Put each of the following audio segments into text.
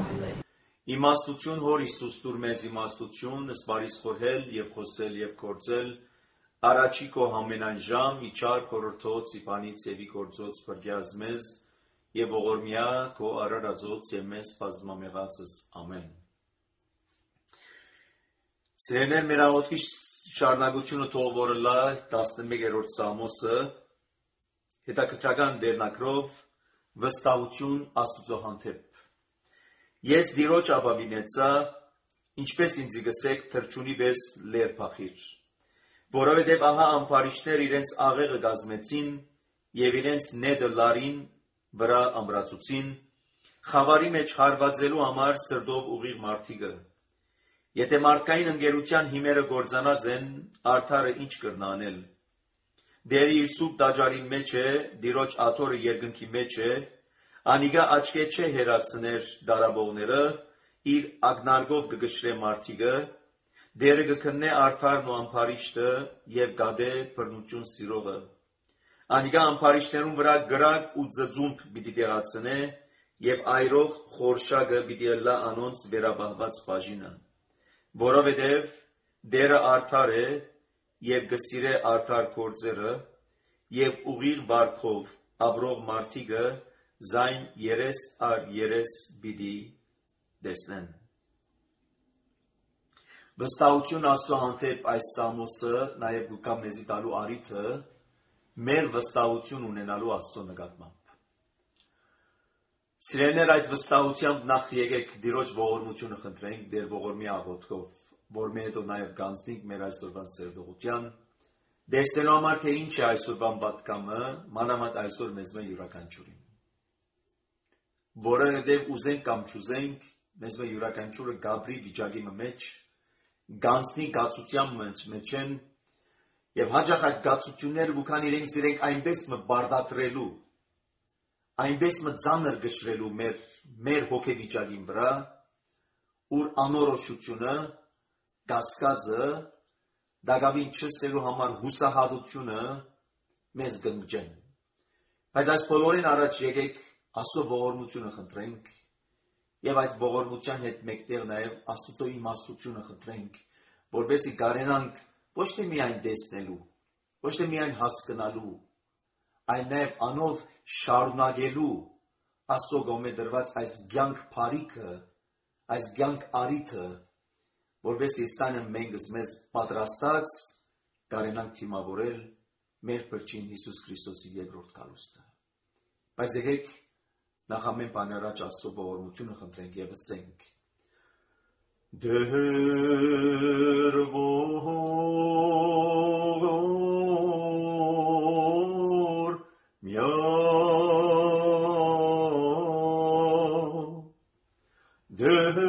Իմաստություն Հոր Հիսուս տուր մեզ իմաստություն, սպարիս խորհել և խոսել և գործել, առաջի քո համենայն ժամ, իչար խորհրդոց, իպանից և իգործոց պրգյազ մեզ, և ողորմյա քո արարածոց և մեզ բազմամեղածս, ամեն։ Սիրելիներ, մեր աղոթքի շարունակությունը թող որը լա 11-րդ Սամոսը, հետաքրքրական վերնակրով վստահություն Աստուծո հանդեպ։ Ես դիրոջ ապավինեցա, ինչպես ինձ գսեք թրջունի պես լեր փախիր, որովհետև ահա ամբարիշներ իրենց աղեղը գազմեցին և իրենց նետը լարին վրա ամրացուցին, խավարի մեջ հարվածելու համար սրտով ուղիղ մարդիկը։ Եթե մարդկային ընկերության հիմերը գործանած են, արդարը ինչ կրնանել։ Դեր իր սուպ տաճարի մեջ է, դիրոջ աթորը երկնքի մեջ է, անիգա աչկե չէ հերացներ դարաբողները, իր ագնարգով կգշրե մարդիկը, դերը կքննե արդարն ու ամբարիշտը և գադե բռնություն սիրողը։ Անիգա ամբարիշտներուն վրա գրակ ու ծծումբ պիտի տեղացնե և այրող խորշակը պիտի ըլլա անոնց վերաբահված բաժինը, որովհետև դերը արդար է և կսիրե արդար գործերը և ուղիղ վարքով ապրող մարդիկը զայն երես առ երես պիտի տեսնեն։ Վստահություն Աստծո հանդեպ այս Սամոսը նաև գուկա մեզի տալու առիթը մեր վստահություն ունենալու Աստծո նկատմամբ։ Սիրելիներ, այդ վստահությամբ նախ եկեք Տիրոջ ողորմությունը խնդրենք Տեր ողորմի աղոթքով, որ մեր հետո նաև գանձնենք մեր այսօրվան սերտողության, տեսնելու համար թե ինչ է այսօրվան պատկամը, մանավանդ այսօր մեզ յուրաքանչյուրին։ Որովհետև ուզենք կամ չուզենք, մեզ յուրաքանչյուրը գաբրի վիճակի մեջ, գանձնի գացության մեջ են, և հաճախ այդ գացությունները գուքան իրենք այնպես բարդատրելու, այնպես ծանր գշրելու մեր հոգեվիճակին վրա, ուր անորոշությունը, կասկածը, դակավին չսելու համար հուսահատությունը մեզ գնգջեն։ Բայց այս բոլորին առաջ եկեք Աստծո ողորմությունը խնդրենք և այդ ողորմության հետ մեկտեղ նաև Աստծո իմաստությունը խնդրենք, որպեսզի կարենանք ոչ թե միայն տեսնելու, ոչ թե միայն հասկանալու, այլ նաև անով շարունակելու Աստծո կողմէ դրված այս կյանք բարիքը, այս կյանք առիթը, որպեսզի ստանա մեզ պատրաստած կարենանք թիմավորել մեր Փրկին Հիսուս Քրիստոսի երկրորդ գալուստը։ Բայց եկեք նախ ամեն բան առաջ Աստծո ողորմությունը խնդրենք և ասենք. Դեր ողորմյա Դեր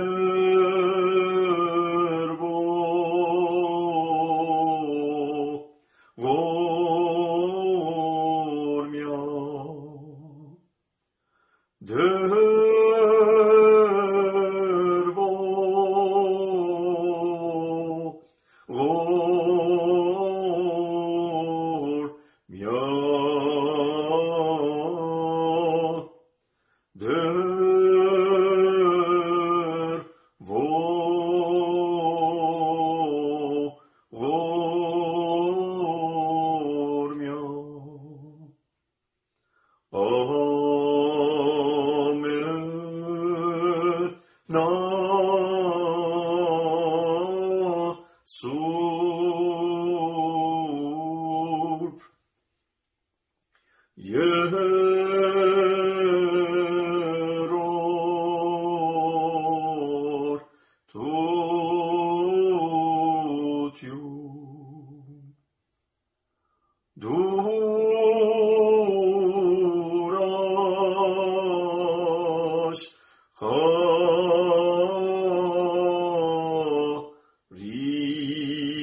Durash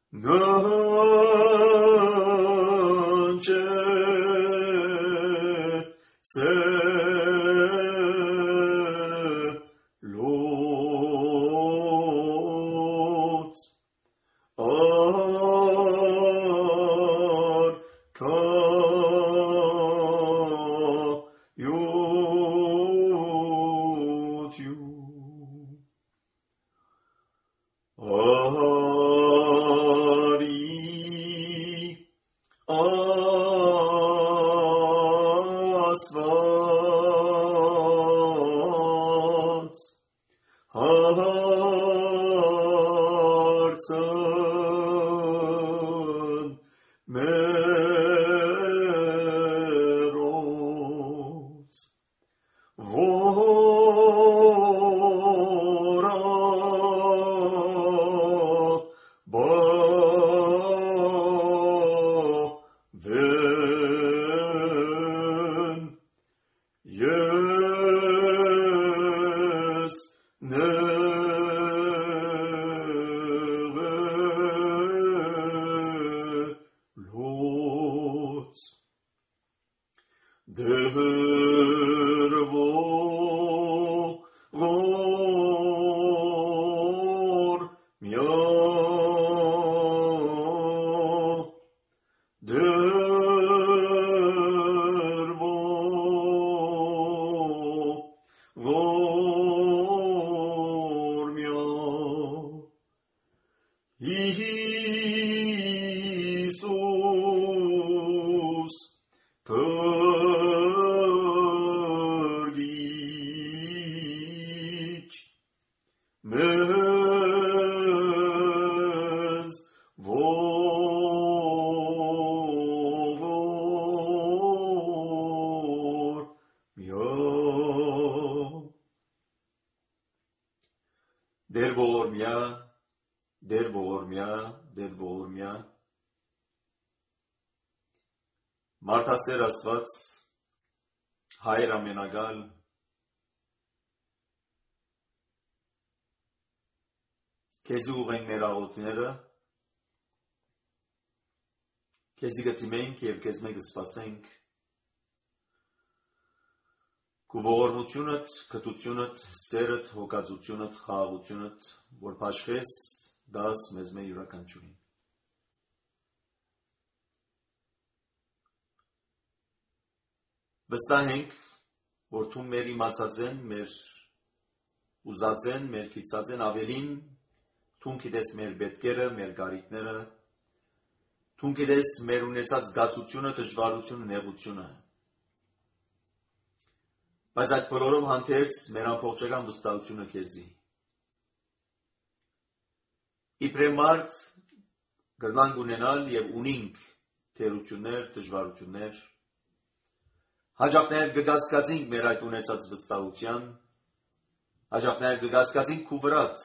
Դեր ողորմյա, դեր ողորմյա, դեր ողորմյա, մարդասեր Աստված, Հայր ամենագալ, քեզի ուղենք մեր աղոթները, քեզի գտիմենք և քեզ մենք սպասենք, քու ողորմությունդ, քթությունդ, սերդ, հոգածությունդ, խաղաղությունդ, որ փաշխես, դաս մեզ մեր յուրաքանչյուրին։ Վստահ ենք, որ թուն մեր իմացած են, մեր ուզած են, մեր քիծած են ավելին, թուն գիտես մեր պետքերը, մեր գարիքները, թուն գիտես մեր ունեցած զգացությունը, դժվարությունը, նեղությունը։ Բայց այդ բոլորով հանդերձ մեր ամբողջական վստահությունը քեզի։ Իբրև մարդ գրնանք ունենալ և ունինք թերություններ, դժվարություններ, հաճախներ կգասկածենք մեր այդ ունեցած վստահության, հաճախներ կգասկածենք քու վրատ,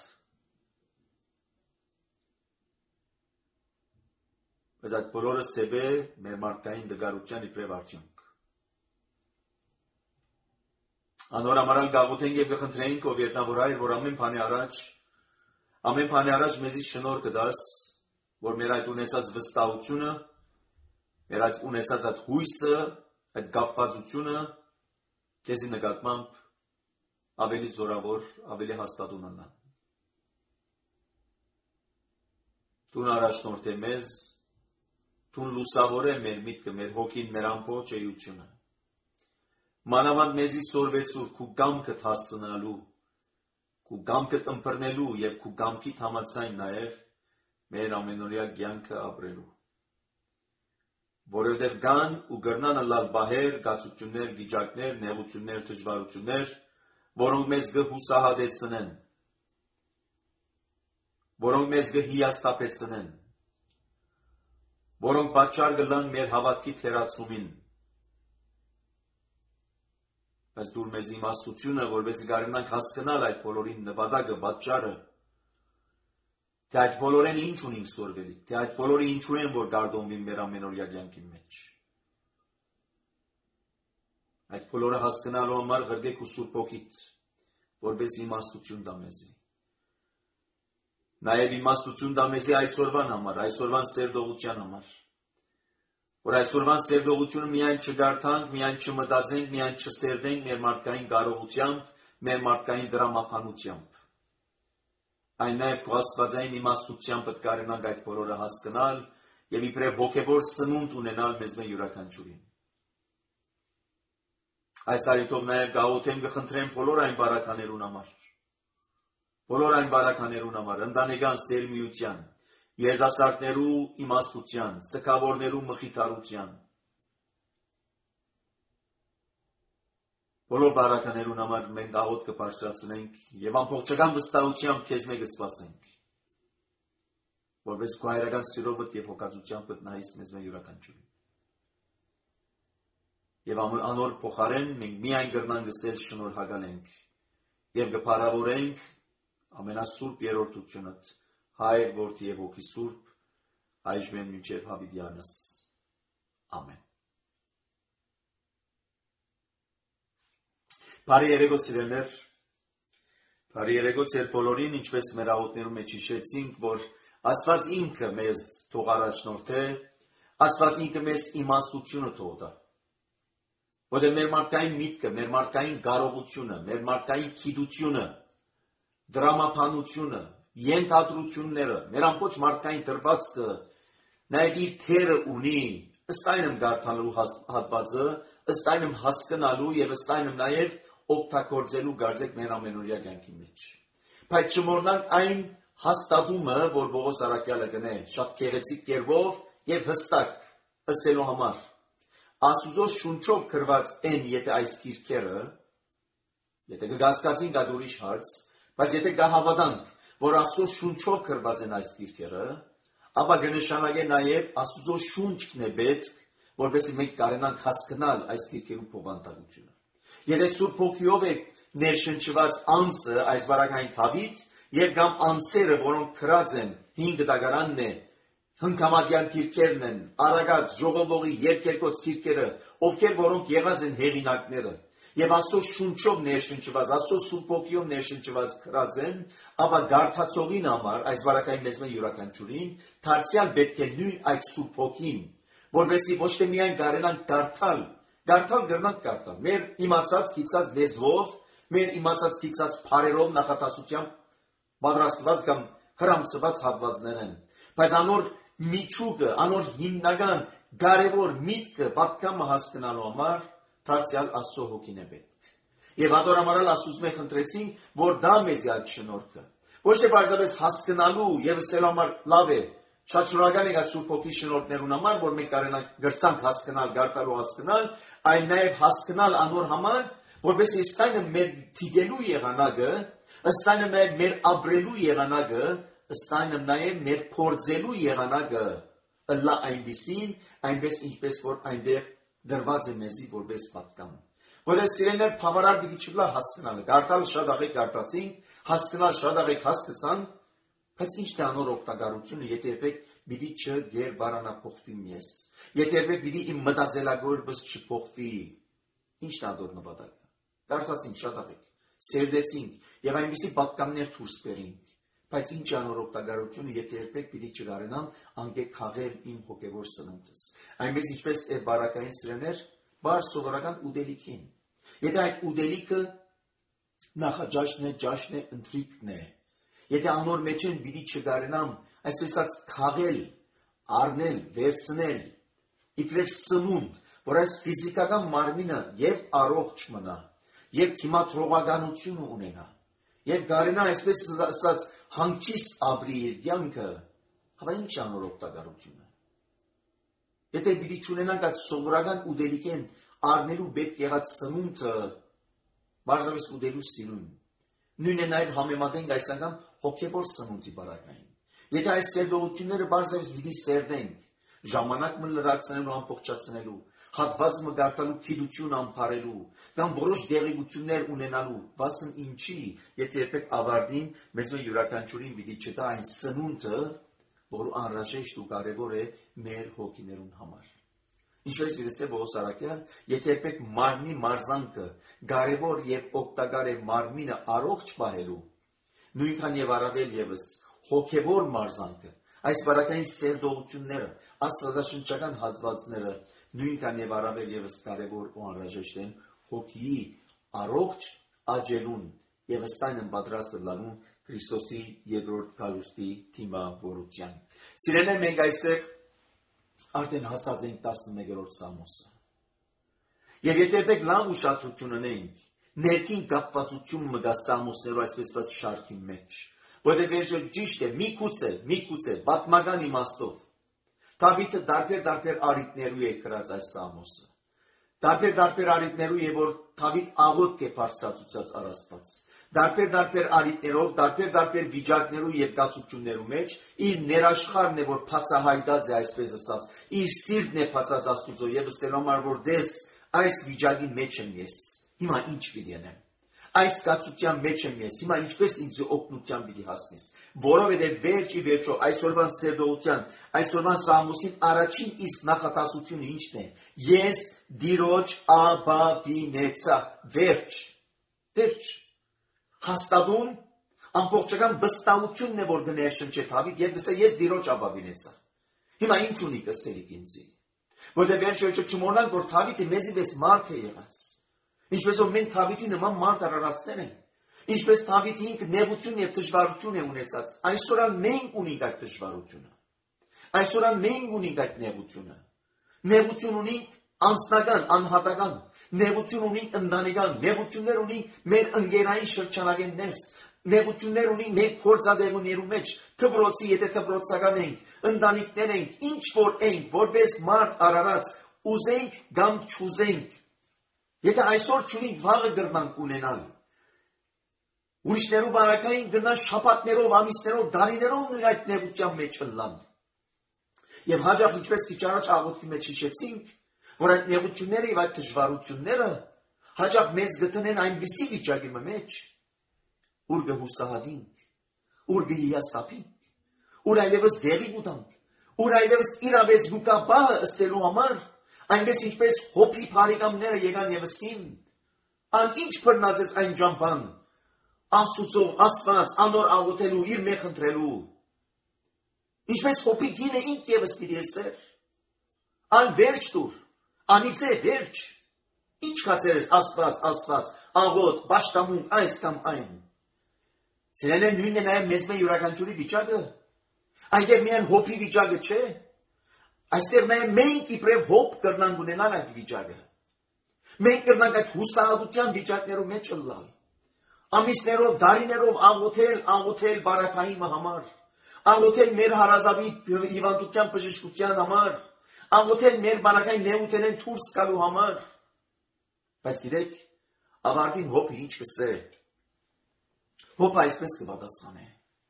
բայց այդ բոլորը սև է մեր մարդկային դգարության իբրև արդյունք։ Անոր ամարալ գաղութենք և կխնդրենք, ով ետնավոր Հայր, որ ամեն բանի առաջ մեզի շնորհ կտաս, որ մեր այդ ունեցած վստահությունը, մեր այդ ունեցած այդ հույսը, այդ կապվածությունը քեզի նկատմամբ ավելի զորավոր, ավելի հաստատ ունենա։ Տուն առաջնորդ է մեզ, տուն լուսավոր է մեր միտքը, մեր հոգին, մեր ամբողջ էությունը։ Մանավանդ մեզի սորվեցուր քու կամքդ հասցնալու, քու կամքդ ըմբռնելու և քու կամքիդ համաձայն նաև մեր ամենօրյա կյանքը ապրելու։ Որովհետև կան ու կրնան ըլլալ բահեր, կացություններ, վիճակներ, նեղություններ, դժվարություններ, որոնք մեզ կհուսահատեցնեն, որոնք մեզ կհիասթափեցնեն, որոնք պատճառ կլան մեր հավատքի թերացումին։ Բայց դուր մեզ իմաստությունը, որպեսզի կարողանանք հասկանալ այդ բոլորին նպատակը, պատճառը, թե այդ բոլորեն ինչ ունենք սորվելիք, թե այդ բոլորը ինչու են, որ գարդոնվին մեր ամենօրյա կյանքի մեջ։ Այդ բոլորը հասկանալու համար ղրկեք ու Սուրբ Հոգիդ, որպեսզի իմաստություն տա մեզի։ Նաև իմաստություն դա մեզի այսօրվան համար, այսօրվան սերդողության համար։ Որ այսօրվան սերդողությունը միայն չգարթանք, միայն չմտածենք, միայն չսերդենք մեր մարդկային կարողությամբ, մեր մարդկային դրամապանությամբ։ Այն նաև քո աստվածային իմաստությամբ պետք է կարողանանք այդ բոլորը հասկանալ եւ իբրև հոգեվոր սնունդ ունենալ մեզ յուրաքանչյուրին։ Այս արիթով նաև գաղութեմ կխնդրեմ բոլոր այն բարականերուն համար, ընտանեկան սերմիության, երիտասարդներու իմաստության, սգավորներու մխիթարության, բոլոր բարականերուն համար մենք աղոթ կբարձրացնենք եւ ամբողջական վստահությամբ քեզ մեկ սպասենք, որպես քո հայրական սիրովդ եւ հոգածությամբ նայես մեզ յուրաքանչյուրին։ Եվ անոր փոխարեն մենք միայն կրնանք գսել շնորհակալ ենք եւ կփառավորենք ամենասուրբ երրորդությունդ Հայր, Որդի եւ Հոգի Սուրբ, այժմ մինչեւ հավիտյանս։ Ամեն։ Բարի երեկո սիրելիներ, բարի երեկո ձեր բոլորին, ինչպես մեր աղոթներում մեջ հիշեցինք, որ Աստված ինքը մեզ թող առաջնորդե, Աստված ինքը մեզ իմաստությունը թող տա։ Որտեղ մեր մարդկային միտքը, մեր մարդկային կարողությունը, մեր մարդկային գիտությունը, դրամապանությունը, ենթադրությունները, մեր ամբողջ մարդկային դրվածքը նաև իր թերը ունի, ըստ այնմ գարթալու հատվածը, ըստ այնմ հասկանալու եւ ըստ այնմ նաև օգտագործելու գարձեք մեր ամենօրյա կյանքի մեջ։ Բայց չմոռնանք այն հաստատումը, որ Պողոս առաքյալը գնե, շատ գեղեցիկ կերպով եւ հստակ ըսելու համար։ Աստուծո շունչով գրված են, եթե այս գիրքերը, եթե կգասկածին դա ուրիշ հարց, բայց եթե կհավատանք, որ Աստծո շունչով գրված են այս գիրքերը, ապա կնշանակե նաև Աստուծո շունչն է պետք, որպեսզի մենք կարողանանք հասկանալ այս գիրքերու բովանդակությունը։ Եթե Սուրբ Հոգիով է ներշնչված անձը այս վարակային թավիթ եւ կամ անձերը, որոնք գրած են 5 դագարանն է, հնգամատյան գիրքերն են, Արագած, Ժողովողի, Երկերկոց գիրքերը, ովքեր որոնք եղած են հեղինակները, եւ Աստծո շունչով ներշնչված, Աստծո Սուրբ Հոգիով ներշնչված գրած են, ապա գարթացողին համար, այս վարակային մեզ յուրաքանչյուրին, դարձյալ պետք է նույն այդ Սուրբ Հոգին, որովհետեւ ոչ թե միայն կարենանք գարթալ գրնանք, մեր իմացած գիծած լեզվով, մեր իմացած գիծած բառերով նախատասությամբ պատրաստված կամ հրամցված հատվածներ են, բայց անոր միջուկը, անոր հիմնական կարևոր միտքը պատկամը հասկանալու համար դարձյալ Աստծո Հոգին է պետք։ Եվ ադորամարալ Աստծուց մենք խնդրեցինք, որ դա մեզի այդ շնորհքը, ոչ թե պարզապես հասկանալու եւ ասելու համար լավ է, շատ շնորհակալ ենք այդ Սուրբ Հոգի շնորհներուն համար, որ մենք կարողանանք գրցանք հասկանալ, գարտալու հասկանալ, այն նաեւ հասկանալ անոր համար, որովհետեւ ըստ այնը մեր դիտելու եղանակը, ըստ այնը նաեւ մեր ապրելու եղանակը, ըստ այնը նաեւ մեր փորձելու եղանակը ըլլա այնպեսին, այնպես ինչպես որ այնտեղ դրված է մեզի որպես պատկամ։ Որը սիրելիներ բավարար պիտի չլա հասկանալը, գարտալ շատ աղեք գարտացինք, հասկանալ շատ աղեք հասկացանք, բայց ինչ թե անոր օգտակարությունը, եթե երբեք պիտի չգերբարանափոխվի մեզ, եթե երբեք պիտի իմ մտածելակերպս չփոխվի, ի՞նչն է ադոր նպատակը։ Գարտացինք շատ աղեք, սերդեցինք եւ այնպիսի պատկամներ դուրս բերինք, բայց ինչ է անոր օգտակարությունը, եթե երբեք պիտի չկարենամ անկեք խաղել իմ հոգեվոր սնունդս։ Այնպես ինչպես էր բարակային սիրելիներ, բար սովորական ուդելիքին։ Եթե այդ ուդելիքը նախաճաշն է, ճաշն է, ընթրիքն է, եթե անոր մեջ են պիտի չկարենամ, այսպես ասած խաղել, առնել, վերցնել, իբրև սնունդ, որ այս ֆիզիկական մարմինը եւ առողջ մնա, եւ թիմադրողականություն ունենա, եւ կարենա այսպես ասած հանգիստ ապրի իր կյանքը, հավա ինչ անոր օգտակարությունը։ Եթե պիտի չունենանք այդ սովորական ուդելիքեն առնելու պետք եղած սնունդը, բարձրապես ուդելու սիրուն, նույնը նաեւ համեմատենք այս անգամ հոգեվոր սնունդի բարակային։ Եթե այս սերդողությունները բարձրապես պիտի սերդենք, ժամանակ մը լրացնելու, ամբողջացնելու, հատված մը գարտալու գիտություն ամփարելու, կամ որոշ դեղեցություններ ունենալու, վասն ինչի, եթե երբեք ավարտին մեզ յուրաքանչյուրին պիտի չտա այն սնունդը, որ անհրաժեշտ ու կարևոր է մեր հոգիներուն համար։ Ինչպես վիրսե Պողոս առաքյալ, եթե երբեք մարմնի մարզանքը կարևոր եւ օգտակար է մարմինը առողջ պահելու, նույնքան եւ առավել եւս հոգևոր մարզանքը, այս վարակային սերդողությունները, աստվածաշնչական հատվածները նույնքան եւ առավել եւս կարեւոր ու անհրաժեշտ են հոգիի առողջ աճելուն եւ ըստայն պատրաստ լանուն Քրիստոսի երկրորդ գալուստի թիմավորության։ Սիրելիներ, մենք այստեղ արդեն հասած ենք 11-րդ Սամոսը։ Եվ եթե մենք լավ ուշադրություն ունենք, ներքին կապվածություն մգա Սամոսներով այսպես ասած շարքի մեջ, որտեղ վերջը ճիշտ է, միգուցե պատմական իմաստով Դավիթը դարբեր արիտներու է գրած այս Սամոսը։ Դարբեր արիտներու է, որ Դավիթ աղոթք է բարձրացուցած առ Աստված։ Դարբեր արիտներով, դարբեր վիճակներու եւ կացություններու մեջ իր ներաշխարն է, որ բացահայտած է այսպես ասած, իր սիրտն է բացած Աստուծո եւ ասել համար որ դες այս վիճակի մեջ եմ ես։ Հիմա ինչ պիտի անեմ։ Այս կացության մեջ եմ ես, հիմա ինչպես ինձ օգնության պիտի հասնես, որովհետև վերջո այսօրվան սերդողության, այսօրվան Սամոսին առաջին իսկ նախատասությունը ինչն է։ Ես Տիրոջ ապավինեցա, վերջ։ Հաստատուն ամբողջական վստահությունն է, որ կներշնչի Դավիթ եւ ասել ես Տիրոջ ապավինեցա։ Հիմա ինչ ունի կսերիկ ինձի։ Որտեղ վերջո չմոռանանք, որ Դավիթը մեզի պես մարդ է եղած։ Ինչպես որ մենք Դավիթի նման մարդ արարածներ ենք, ինչպես Դավիթը ինքը նեղություն եւ դժվարություն է ունեցած, այսօր մենք ունենք այդ դժվարությունը։ Այսօր մենք ունենք այդ նեղությունը։ Նեղություն ունենք անձնական, անհատական, նեղություն ունենք ընտանեկան, նեղություններ ունենք մեր ընկերային շրջանագեն ներս, նեղություններ ունենք մեր փորձադեղուներու մեջ, դպրոցի, եթե դպրոցական ենք, ընտանիքներ ենք, ինչ որ ենք, որպես մարդ արարած, ուզենք կամ չուզենք։ Եթե այսօր չունենք, վաղը կգրնանք ունենալ։ Ուրիշներու բարակային գնան շաբաթներով, ամիսներով, դարիներով նույն այդ նեղության մեջ ըլլան։ Եվ հաջող ինչպես քիչ առաջ աղոթքի մեջ հիշեցինք, որ այդ նեղությունները եւ այդ դժվարությունները հաջող մեզ գտնեն այնպիսի վիճակի մեջ, ուր կհուսահատենք, ուր կհիասթափենք, ուր այլևս դերի կուտանք, ուր այլևս իրավես գուկաբահը ըսելու համար այնպես ինչպես հոփի բարեկամները եկան եւ ասին, ան ինչ բռնածես այն ջամփան, Աստուծո, Աստված, անոր աղոթելու, իր մեղ ընտրելու։ Ինչպես հոփի գինը ինք եւս պիտի ասեր, ան վերջ դուր, անիծե վերջ, ինչ կացերես Աստված, աղոթ, պաշտամունք, այս կամ այն։ Սիրելիներ, նույնն է նաեւ մեզ մե յուրաքանչյուրի վիճակը, այնտեղ միայն հոփի վիճակը չէ, այստեղ նաև մենք իբրև հոփ կրնանք ունենալ այդ վիճակը։ Մենք կրնանք այդ հուսահատության վիճակներու մեջ ըլլալ։ Ամիսներով, դարիներով աղոթել բարակային համար, աղոթել մեր հարազատի հիվանդության բժշկության համար, աղոթել մեր բարակային նեղութենեն դուրս գալու համար։ Բայց գիտեք, ավարտին հոփը ինչ կսե։ Հոփը այսպես կպատասխանե։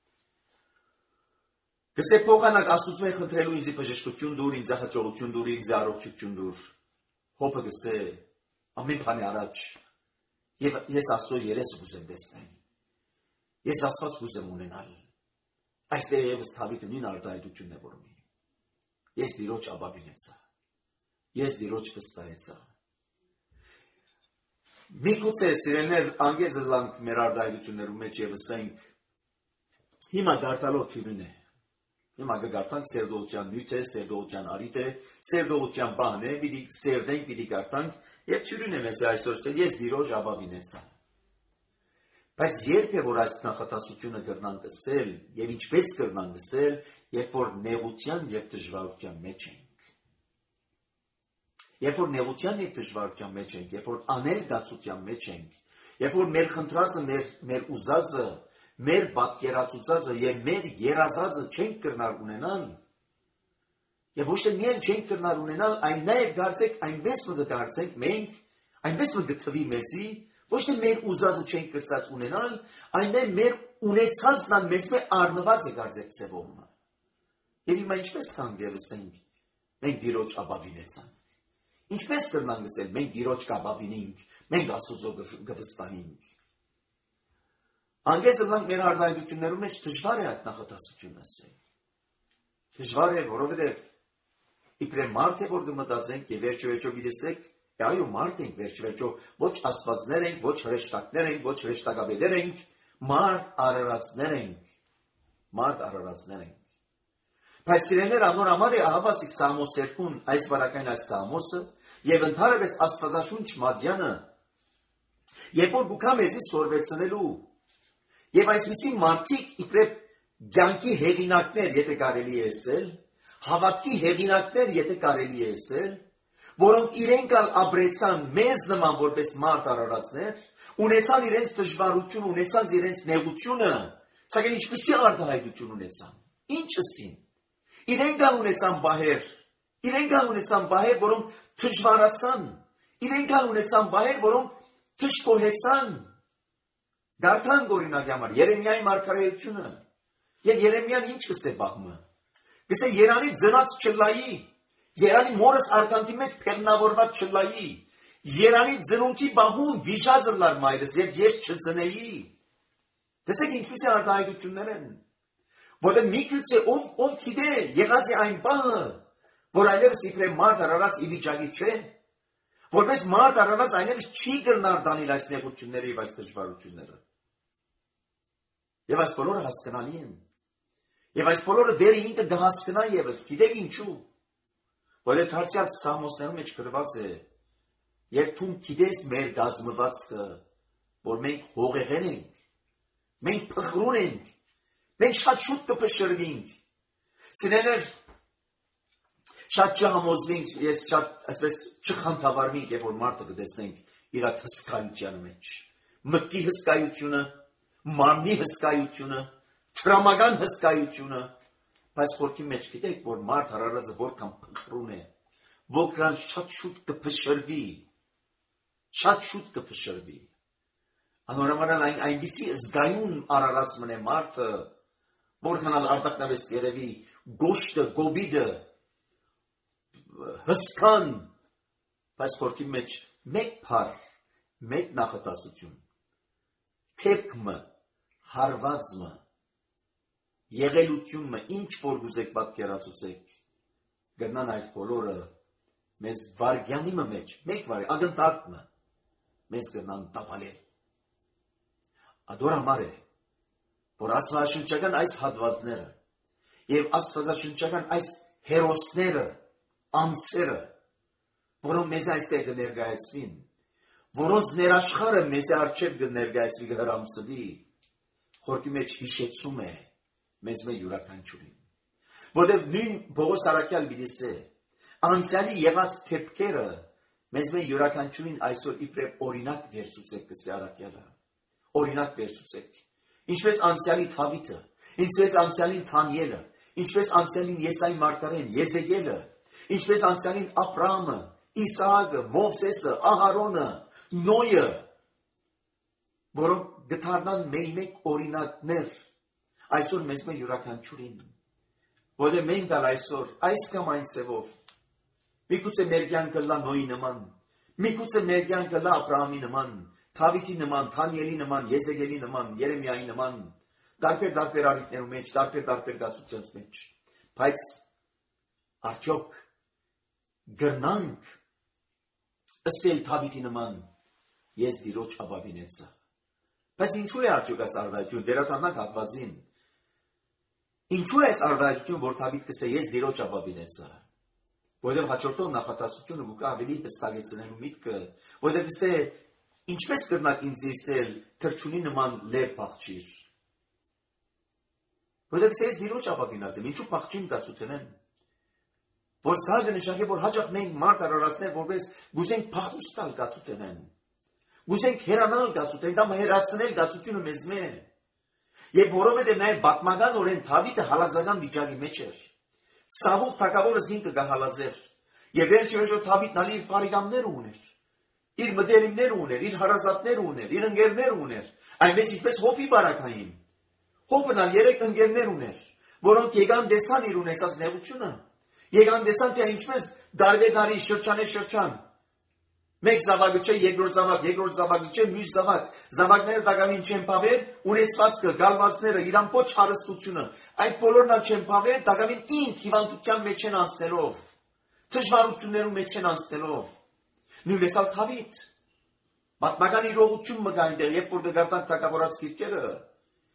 Գսե փոխանակ Աստուծո է խնդրելու ինձ բժշկություն դուր, ինձ հաջողություն դուր, ինձ առողջություն դուր։ Հոփը գսե ամեն բանի առաջ։ Եվ ես Աստծո երեսը կուզեմ տեսնել։ Ես Աստված կուզեմ ունենալ։ Այստեղ եւս Դավիթը նույն արտահայտությունն է որոնի։ Ես Տիրոջ ապավինեցա։ Ես Տիրոջ վստահեցա։ Միգուցե սիրելիներ անգեզ լանք մեր արտահայտություններու մեջ եւ ասենք հիմա գարտալով թյուրին է։ Հիմա գարտանք սերդողության նյութ է, սերդողության արիտ է, սերդողության բան է, պիտի սերդենք, պիտի գարտանք եւ թյուրին է մեզ այսօր ես Տիրոջ ապավինեցա։ Բայց երբ է որ այս նախատասությունը կրնանք ասել եւ ինչպես կրնանք ասել, երբ որ նեղության եւ դժվարության մեջ ենք։ Երբ որ նեղության եւ դժվարության մեջ ենք, երբ որ աներկացության մեջ ենք, երբ որ մեր խնդրածը, մեր ուզածը, մեր պատկերացուցածը եւ մեր երազածը չենք կրնար ունենալ, եւ ոչ թե միայն չենք կրնար ունենալ, այն նաեւ դարձեք այնպես մգդարցենք մենք, այնպես մգդվի մեզի, ոչ թե մեր ուզածը չենք կրծած ունենալ, այնտեղ մեր ունեցածն ան մեզ մե առնված է դարձեք ծևոմ։ Եվ հիմա ինչպես կանք եւ ասենք, մենք Տիրոջ ապավինեցանք։ Ինչպես կրնանք ասել, մենք Տիրոջ կապավինենք, մենք Աստուծո կվստահենք։ Անգես լանք մեր արտահայտություններու մեջ դժվար է այդ նախատասությունը ասել։ Դժվար է, որովհետև իբրև մարդ է, որ կմտածենք եւ վերջո գիտեսեք, այո, մարդ ենք վերջո, ոչ աստվածներ ենք, ոչ հրեշտակներ ենք, ոչ հրեշտակաբեդեր ենք, մարդ արարածներ ենք։ մարդ արարածներ ենք։ Բայց սիրելիներ, անոր համար է ահավասիկ Սամոս 2 այս բարակային այս Սամոսը եւ ընդհանրապես Աստվածաշունչ մատյանը, երբ որ գուքա մեզի սորվեցնելու եւ այսպիսի մարդիկ իբրև ցանկի հեղինակներ, եթե կարելի է ասել, հավատքի հեղինակներ, եթե կարելի է ասել, որոնք իրենք ապրեցան մեզ նման որպես մարդ արարածներ, ունեցան իրենց դժվարություն, ունեցան իրենց նեղությունը, սակայն ինչպիսի արտահայտություն ունեցան, ինչըսին, իրենք ունեցան բահեր, որոնք դժվարացան, իրենք ունեցան բահեր, որոնք թշկոհեցան, գարթան օրինակի համար, Երեմիայի մարգարեությունը, եւ Երեմիան ինչ կսե բաղմը, կսե Երանի ծնած չլայի, Երանի մորս արկանտի մեջ պեղնավորված չլայի, Երանի ծնունդի բահուն վիժազրլար մայրս եւ ես չծնեի, տեսեք ինչպիսի արտահայտություններ են, որտեղ մի քիչ ով գիտե եղած է այն բանը, որ այլևս իբրև մարդ արարած ի վիճակի չէ, որպես մարդ արարած այլևս չի կրնար դանել այս նեղությունները եւ այս դժվարությունները։ Եվ այս բոլորը հասկանալի են։ Եվ այս բոլորը դեր ինքը կհասկանա եւս, գիտեք ինչու։ Որը դարձյալ Սամոսներում մեջ գրված է, եւ դու գիտես մեր գազմվածքը, որ մենք հողեղեն ենք, մենք փխրուն ենք, մենք շատ շուտ կփշրվենք։ Սիրելիներ, շատ չհամոզվենք, ես շատ այսպես չխանդավառվենք, երբ որ մարդը կտեսնենք իր հսկայության մեջ, մտքի հսկայությունը, մարմնի հսկայությունը, տրամական հսկայությունը, բայց խորքի մեջ գիտեք, որ մարդ արարածը որքան փխրուն է, որքան շատ շուտ կփշրվի, անորոմանալ այնպիսի զգայուն արարած մնե մարդը, որքան արտակնավես կերևի, գոշտը, գոբիդը, հսկան, բայց խորքի մեջ մեկ փառ, մեկ նախատասություն, թեփքը, հարվածը, եղելությունը, ինչ որ գուզեք պատկերացուցեք, գտնան այդ բոլորը մեզ վարգյանի մեջ, մեկ վարի, ագնտակը, մեզ գտնան տապալել։ Ադոր համար է, որ աստվածաշնչական այս հատվածները եւ աստվածաշնչական այս հերոսները, անձերը, որոնք մեզ այստեղ կներկայացվին, որոնց ներաշխարը մեզ առջև կներկայացվի, կհրամցվի, խորքի մեջ հիշեցում է մեզ մեր յուրաքանչյուրին։ Որտեղ նույն Պողոս Արաքյալ բիդիսե, անցյալի եղած թեփքերը մեզ մեր յուրաքանչյուրին այսօր իբրև օրինակ վերցուցեք կսե Արաքյալը, օրինակ վերցուցեք, ինչպես անցյալի Դավիթը, ինչպես անցյալին Դանիելը, ինչպես անցյալին Եսայի մարգարեն, Եզեկիելը, ինչպես անցյալին Աբրահամը, Իսահակը, Մովսեսը, Ահարոնը, Նոյը, որոնք գտարնան մեկ օրինակներ այսօր մեզ մեր յուրաքանչյուրին, որը մենք այսօր այս կամ այն ծևով, միգուցե մեր կյանքը լա Նոյի նման, միգուցե մեր կյանքը լա Աբրահամի նման, Դավիթի նման, Դանիելի նման, Եզեկիելի նման, Երեմիայի նման, տարբեր առիթներու մեջ, տարբեր գացությունց մեջ, բայց արդյոք գրնանք ըսել Դավիթի նման, ես Տիրոջ ապավինեցա։ Բայց ինչու է արդյոք այս արտահայտությունը, վերադառնանք հատվածին, ինչու է այս արտահայտությունը, որ Դավիթ կսե ես Տիրոջ ապավինեցա, որովհետև հաջորդող նախատասությունը գուկա ավելի հստակեցնելու միտքը, որովհետև կսե ինչպես կրնակ ինձ իսել թրջունի նման լեր փախչիր, որովհետև կսե ես Տիրոջ ապավինած եմ, ինչու փախչին կացութենեն, որ սա կնշանակի, որ հաճախ մենք մարդ արարածներ որպես գուզենք փախուստալ կացութենեն, գուզենք հերանալ կացութեն, կամ հերացնել կացությունը մեզ մեր, եւ որովհետեւ նաեւ պատմականորեն Դավիթը հալածական վիճակի մեջ էր, Սավուղ թագավորը զինքը գահալածեր, եւ վերջի Դավիթն ալի իր բարեկամներ ուներ, իր մտերիմներ ուներ, իր հարազատներ ուներ, իր ընկերներ ուներ, այնպես ինչպես Հոբի բարակային, Հոբն ալ 3 ընկերներ ուներ, որոնք եկան տեսան իր ունեցած նեղությունը, եկան տեսան թե ինչպես դարվեդարի շրջան, մեկ զավակը չէ, երկրորդ զավակը չէ, մյուս զավակները դակամին չեն պավեր, ունեցվածքը, գալվածները, իրան ոչ հարստությունը, այդ բոլորն ալ չեն պավեր, դակամին ինք հիվանդության մեջ են անցնելով, դժվարություններում մեջ են անցնելով, նույնպես ալ Դավիթ, պատմական իրողություն մը կա այնտեղ, երբ որ կգարտանք թագավորած գիրքերը,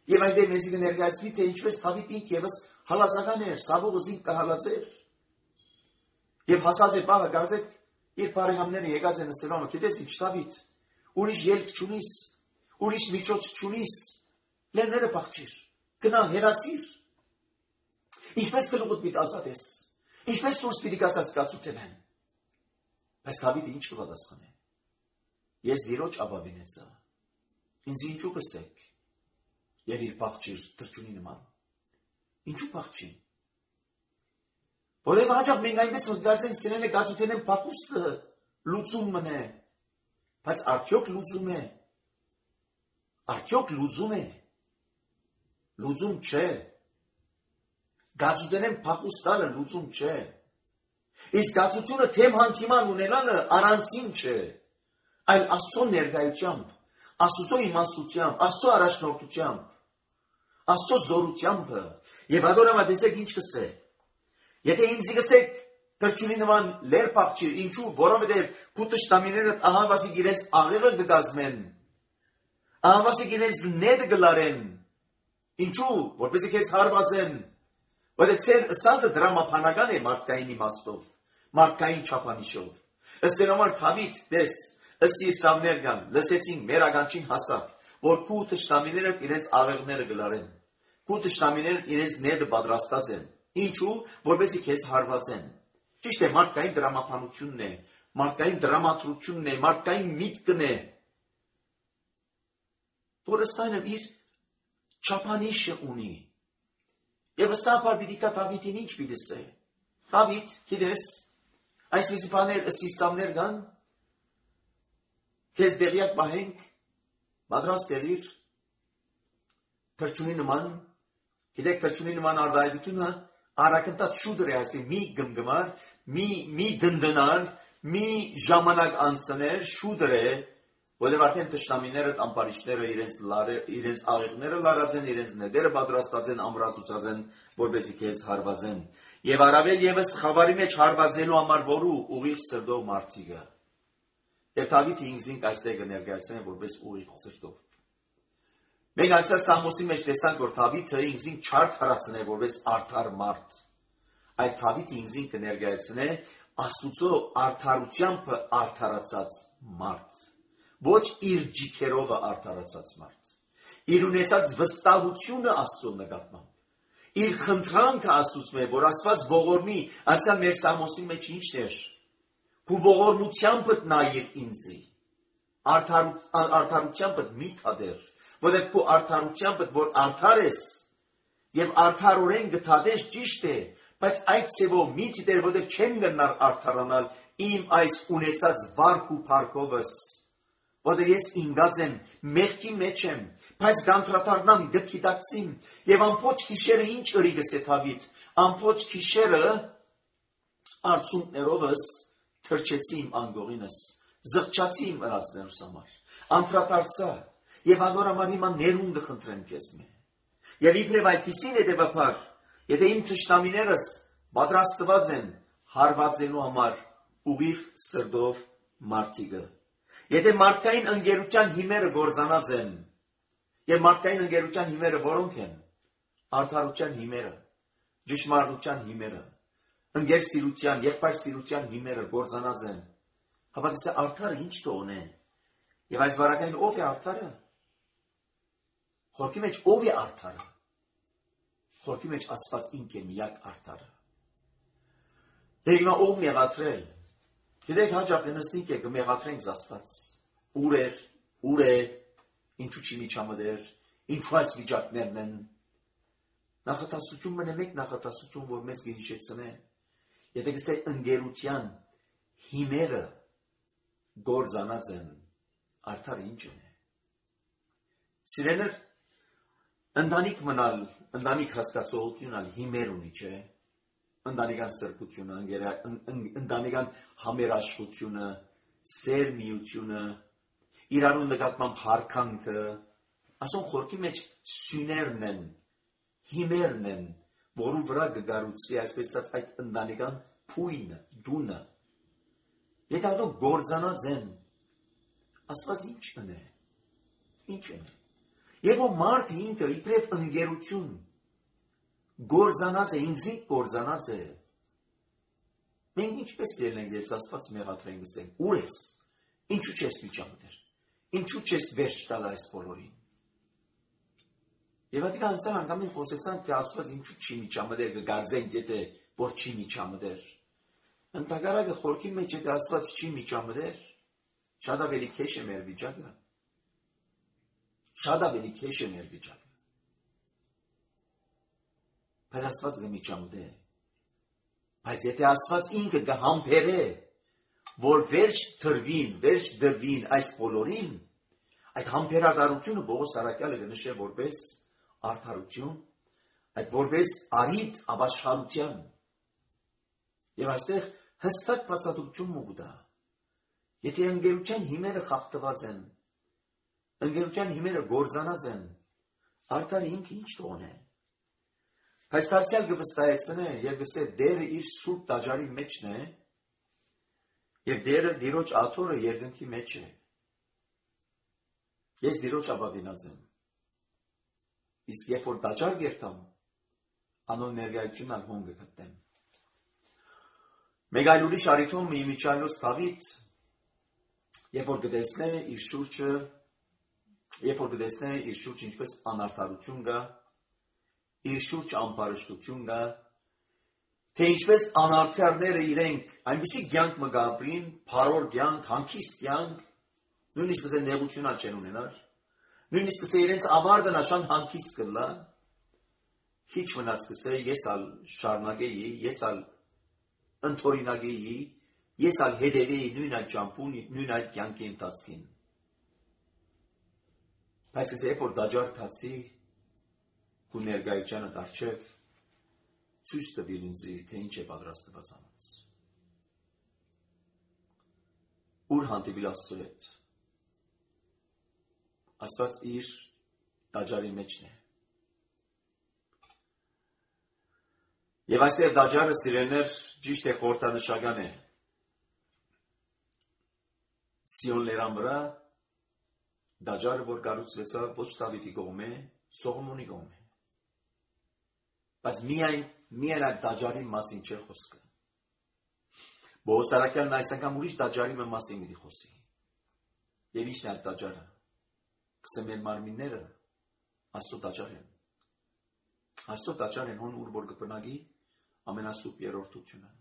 Եվ այնտեղ մեզ կներկայացվի, թե ինչպես Դավիթ ինք եւս հալածական էր, Սավուղը զինք կհալածեր։ Եվ հասած է պահը, կարծեք, իր բարեկամները եկած են ասել, գիտես ինչ Դավիթ, ուրիշ ելք չունիս, ուրիշ միջոց չունիս, լերները փախչիր, գնա հեռացիր։ Ինչպես գլուխդ պիտի ազատես, ինչպես դուրս պիտի գաս կացութեն։ Բայց Դավիթը ինչ կպատասխանե։ Ես դիրոջ ապավինեցա, ինձ ինչու կսեք, երիր փախչիր թրջունի նման։ Ինչու փախչին։ Որովհետև հաճախ մենք այնպես մտածենք սիրելիներ գացութենեն փախուստը լուծում մնե, բայց արդյոք լուծում է։ Արդյոք լուծում է։ Լուծում չէ։ Գացութենեն փախուստալը լուծում չէ։ Իսկ գացությունը թեմ հանդիման ունենալը առանցին չէ, այլ Աստծո ներկայությամբ, Աստծո իմաստությամբ, Աստծո առաջնորդությամբ, Աստծո զորությամբ եւ ադորամա տեսեք ինչ կսե։ Եթե ինձ գսեք թրջունի նման լեր փախչիր, ինչու, որովհետեւ քու տշտամիները ահավասիկ իրենց աղեղը կգազմեն, ահավասիկ իրենց նեդը գլարեն, ինչու, որպեսզի քեզ հարվածեն, որովհետեւ ցեր սանձը դրամապանական է մարդկային իմաստով, մարդկային չափանիշով։ Ըստ դրամար Դավիթ, դες, ըստ Իսավներ կան, լսեցին մեր ականջին հասավ, որ քու տշտամիները իրենց աղեղները գլարեն, քու տշտամիները իրենց նեդը պատրաստած են, ինչու, որպեսզի քեզ հարվածեն։ Ճիշտ է, մարդկային դրամապանությունն է, մարդկային դրամատրությունն է, մարդկային միտքն է, որ ըստայնը իր չափանիշը ունի։ Եվ ըստաբար պիտի կա Դավիթին ինչ պիտի սե։ Դավիթ, գիտես, այսպիսի բաներ ըստ Իսավներ կան, քեզ դեղյակ պահենք, պատրաստ եղիր, թրջունի նման, գիտեք թրջունի նման արտահայտությունը առաքնտած շուտր է ասի, մի գմգմար, մի դնդնար, մի ժամանակ անցներ, շուտր է, որտեղ արդեն թշնամիները, ամպարիչները իրենց աղեղները լարած են, իրենց նետերը պատրաստած են, ամրացուցած են, որպեսզի քեզ հարվածեն։ Եվ առավել եւս խավարի մեջ հարվածելու համար որու ուղիղ սրտով մարդիկը։ Եվ Դավիթը ինքնին այստեղ կներկայացնեն որպես ուղիղ սրտով։ Մենք անցած Սամոսի մեջ տեսանք, որ Դավիթը ինքնին չարթ հարացնե որպես արդար մարդ։ Այդ Դավիթը ինքնին կներկայացնե Աստուծո արդարությամբ արդարացած մարդ։ Ոչ իր ջիքերովը արդարացած մարդ։ Իր ունեցած վստահությունը Աստծո նկատմամբ։ Իր խնդրանքը Աստծո, որ Աստված ողորմի, ասա մեր Սամոսի մեջ ինչն էր։ Քու ողորմությամբ նայիր ինձի։ Արդարությամբ մի թադեր, որովհետև քու արդարությամբ որ արդար ես եւ արդարորեն գտադես ճիշտ է, բայց այդ ցևով մի դեր, որովհետև չեմ գնար արդարանալ իմ այս ունեցած վարք ու փառքովս, որովհետև ես ինգած եմ, մեղքի մեջ եմ, բայց գանտրատարնամ գտիտակցիմ եւ ամբողջ գիշերը ինչ ըրի գսե Դավիթ, ամբողջ գիշերը արցունքներովս թրջեցի իմ անգողինս, զղջացի իմ ըրացներուս համար, անդրադարձա եւ անորամար հիմա ներուն կխնդրեմ քեզ մե։ Եվ իբրև այդպիսին հետևաբար, եթե իմ թշնամիներս պատրաստված են հարվածելու համար ուղիղ սրտով մարդիկը, եթե մարդկային ընկերության հիմերը գործանած են, եւ մարդկային ընկերության հիմերը որոնք են, արդարության հիմերը, ճշմարտության հիմերը, ընկերսիրության, եղբայրսիրության հիմերը գործանած են, հավաքսա արդարը ինչ տոն է, եւ այս վարակային ով է արդարը, խորքի մեջ ով է արդարը, խորքի մեջ Աստված ինք է միակ արդարը։ Դերիմա ով մեղադրել, գիտեք հաճախ նստիկ է կմեղադրենք Աստված, ուր է, ինչու չի միջամտեր, ինչու այս վիճակներն են, նախատասություն մնե մեկ նախատասություն, որ մեզ գինիշեցնե, եթե գսե ընկերության հիմերը գործանած են, արդարը ինչ են է։ Սիրեներ, ընտանիք մնալ, ընտանիք հասկացողությունալ հիմեր ունի, չէ, ընտանիքան սրբությունը, ընտանիքան համերաշխությունը, սերմիությունը, իրարու նկատմամբ հարկանքը, ասոն խորքի մեջ սյուներն են, հիմերն են, որու վրա կգարուցվի այսպես այդ ընտանիքան փույնը, դունը, եթե ադո գործանած են, Աստված ինչ ընե, ինչ ընե, Եվ որ մարդ ինքը իբրև ընկերություն գործանած է, ինքզին գործանած է։ Մենք ինչպես ելնենք երբ Աստված մեղադրեն գսենք, ուր ես, ինչու չես միջամտեր, ինչու չես վերջ տալ այս բոլորին։ Եվ այդ անցան հանգամին խոսեցանք, թե Աստված ինչու չի միջամտեր, կգարձենք, եթե որ չի միջամտեր։ Ընդհակառակը խորքի մեջ եթե Աստված չի միջամտեր, շատ ավելի քեշ է մեր վիճակը։ Շատ ավելի քեշ է մեր վիճակը։ Բայց Աստված կմիջամտե։ Բայց եթե Աստված ինքը կհամբերե, որ վերջ դրվին այս բոլորին, այդ համբերատարությունը Պողոս առաքյալը կնշե որպես արդարություն, այդ որպես արիտ ապաշխարության։ Եվ այստեղ հստակ բացատրություն մուգ դա։ Եթե ընկերության հիմերը խախտված են, ընկերության հիմերը գործանած են, արդարը ինքը ինչ տոն է։ Բայց դարձյալ կվստահեցնե եւ գսե դերը իր սուրբ տաճարի մեջն է եւ դերը դիրոջ աթոռը երկնքի մեջ է։ Ես դիրոջ ապավինած եմ։ Իսկ երբ որ տաճար գերտամ, անոր ներկայությունն ալհոն կգտնեմ։ Մեկ այլ ուրիշ արիթոն մի միջալոց Դավիթ, երբ որ կտեսնե իր շուրջ ինչպես անարդարություն կա, իր շուրջ ամբարշտություն կա, թե ինչպես անարդարները իրենք այնպիսի կյանք մը գապրին, փարոր կյանք, հանգիստ կյանք, նույնիսկ կսե նեղությունա չեն ունենար, նույնիսկ կսե իրենց ավարտը նաշան հանգիստ կլա, քիչ մնաց կսե ես ալ շարունակեի, ես ալ ընթորինակեի, ես ալ հետևեի նույն այդ ճամփուն, նույն այդ կյանքի ընթացքին։ Բայց կսե որ դաջար կացի ու ներկայությանը դարձև ցույց տվիր ինձ, թե ինչ է պատրաստված անց։ Ուր հանդիպիլ Աստծո հետ։ Աստված իր տաճարի մեջն է։ Եվ այստեղ տաճարը սիրելիներ ճիշտ է խորհրդանշական է։ Սիոն լերան վրա տաճարը որ կառուցվեցավ ոչ Դավիթի կողմէ, Սողոմոնի կողմէ։ Բայց միայն այդ տաճարի մասին չէ խոսքը։ Պողոս առաքյալն այս անգամ ուրիշ տաճարի մասին մի խոսի։ Եվ ի՞նչն է այդ տաճարը։ Կսե մեր մարմինները Աստծո տաճար են։ Աստծո տաճար են հոն ուր որ կբնակի ամենասուրբ երրորդությունը։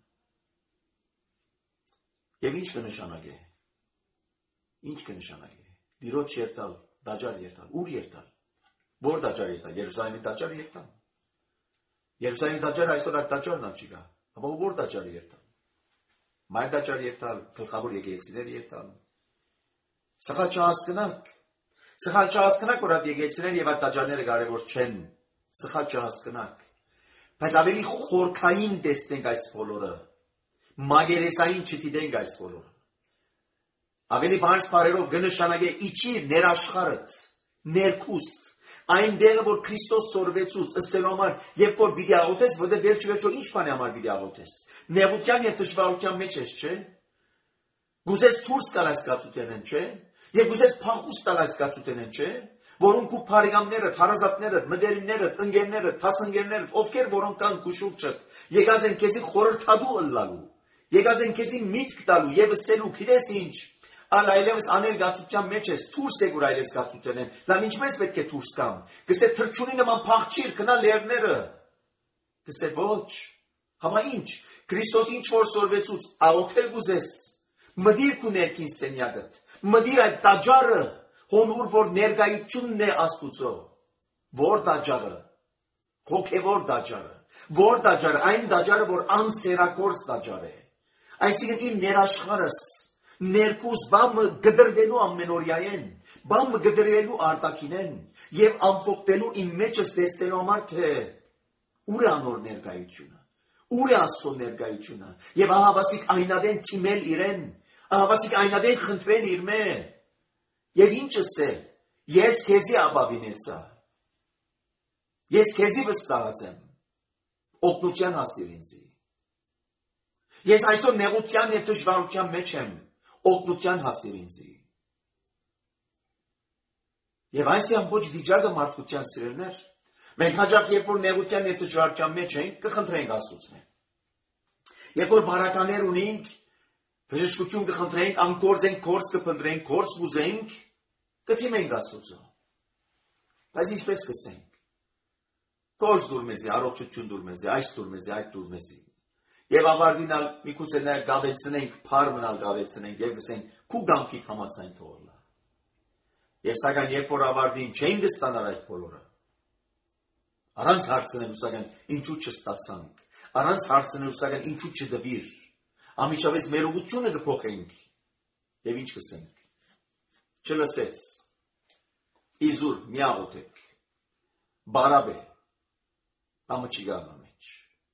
Եվ ինչ կնշանակե։ Ինչ կնշանակե։ Դիրոջ երթալ, տաճար երթալ, ուր երթալ։ Որ տաճար երթալ, Երուսաղեմի տաճար երթալ։ Երուսաղեմի տաճարը այսօր այդ տաճարն չի գա, ապա որ տաճարի երթալ։ Մայր տաճար երթալ, գլխավոր եկեղեցիներ երթալ։ Սխալ չհասկնաք, որ այդ եկեղեցիները եւ այդ տաճարները կարեւոր չեն։ Սխալ չհասկնաք։ Բայց ավելի խորքային տեսնենք այս բոլորը։ Մագերեսային չդիտենք այս բոլորը։ Ավելի բարձ բարերով կնշանակե իջիր ներաշխարհդ, ներքուստ, այն դերը, որ Քրիստոս սորվեցուց, ըսելու համար, երբ որ պիտի աղոթես, որտեղ վերջ-վերջո ինչ բանի համար պիտի աղոթես։ Նեղության եւ դժվարության մեջ ես, չէ՞։ Գուզես դուրս գալ այս կացութենեն, չէ՞։ Եվ գուզես փախուստ տալ այս կացութենեն, չէ՞։ Որոնք ու բարեկամներդ, հարազատներդ, մտերիմներդ, ընկերներդ, հասընկերներդ, ովքեր որոնք կան քու շուրջդ, եկած են քեզի խորհրդադու ըլլալու, եկած են քեզի միտք տալու եւ ըսելու, գիտես ինչ, այլևս աներգացության մեջ ես, դուրս եկուր այլևս գացութենեն, լավ ինչպես պետք է դուրս գամ, գսե թրջունի նման փախչիր, գնա լերները, գսե ոչ, համա ինչ, Քրիստոս ինչ որ սորվեցուց, աղոթել գուզես, մդիր քու ներքին սենյակդ, մդիր այդ տաճարը, հոնուր որ ներկայությունն է Աստուծո, որ տաճարը, հոգևոր տաճարը, որ տաճարը, այն տաճարը, որ անսերակորս տաճար է, այսինքն իմ ներաշխարհս, ներքուս բամը գդրվելու ամենօրյայեն, բամը գդրվելու արտաքինեն եւ ամփոփվելու իմ մեջս տեսնելու համար թե ուր է անոր ներկայությունը, ուր է Աստծո ներկայությունը եւ ահավասիկ այնադեն թիմել իրեն, ահավասիկ այնադեն խնդրել իր մե եւ ինչ ասել, ես քեզի ապավինեցա, ես քեզի վստահած եմ, օգնության հասիր ինձի, ես այսօր նեղության եւ դժվարության մեջ եմ, օգնության հասիր ինձի։ Եվ այս ամբողջ վիճակը մարդկության սիրելներ, մենք հաճախ երբ որ նեղության եւ դժվարության մեջ ենք, կխնդրենք Աստծուց։ Երբ որ բարականեր ունենք, բժշկություն կխնդրենք, անկորձ ենք, կորձ կփնտրենք, կորձ կուզենք, կթիմենք Աստծո։ Բայց ինչպես կսենք։ Կորձ դուր մեզի, առողջություն դուր մեզի, այս դուր մեզի, այդ դուր մեզի։ Եվ ավարտինալ միգուցե նաև գավեցնենք, փար մնալ գավեցնենք եւ գսենք քու գամքիդ համացայն թողնա։ Եվ սակայն երբ որ ավարտին չեն կստանալ այդ բոլորը, առանց հարցնելու սակայն ինչու չստացանք, առանց հարցնելու սակայն ինչու չդվիր, ամիջավես մեր ուղղությունը կփոխենք եւ ինչ կսենք։ Չլսեց։ Իզուր միաղոթեք։ Բարաբե։ Ամը չի գալու մեջ։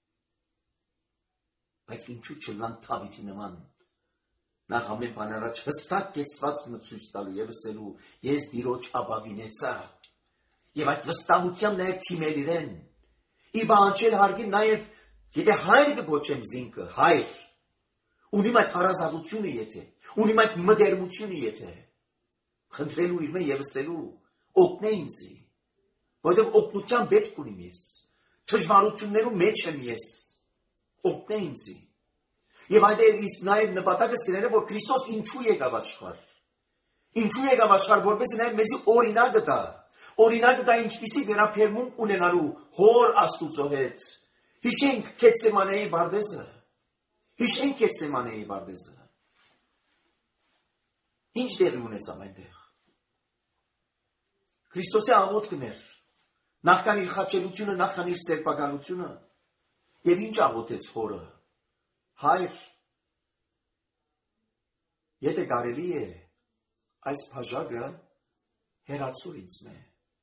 Բայց ինչու չլան թավիթի նման։ Նախ ամեն բան առաջ հստակ կեցված մցույց տալու եւ ասելու ես դիրոջ ապավինեցա եւ այդ վստահությամբ նաեւ թիմել իրեն իբա անչել հարգին նաեւ եթե հայր կգոչեմ զինքը հայր ունիմ այդ հարազատությունը եթե ունիմ այդ մդերմությունը եթե խնդրելու իր մեն եւ ասելու օգնե ինձի որովհետեւ օգնության պետք ունիմ ես դժվարություններու մեջ եմ ես օգնե ինձի Եվ այդ իսկ նաև նպատակը սիրելը, որ Քրիստոս ինչու եկավ աշխարհ։ Ինչու եկավ աշխարհ, որպեսզի նաև մեզի օրինակը տա։ Օրինակը տա ինչպիսի վերաբերմունք ունենալու հոր Աստուծո հետ։ Հիշենք Գեթսեմանեի բարձը։ Հիշենք Գեթսեմանեի բարձը։ Ինչ դեր ունեցավ այնտեղ։ Քրիստոսի աղոթքն էր։ Նախքան իր խաչելությունը, նախքան իր սերբականությունը։ Եվ ինչ աղոթեց հորը։ Հայր, եթե կարելի է, այս բաժակը հեռացուր ինձ մե։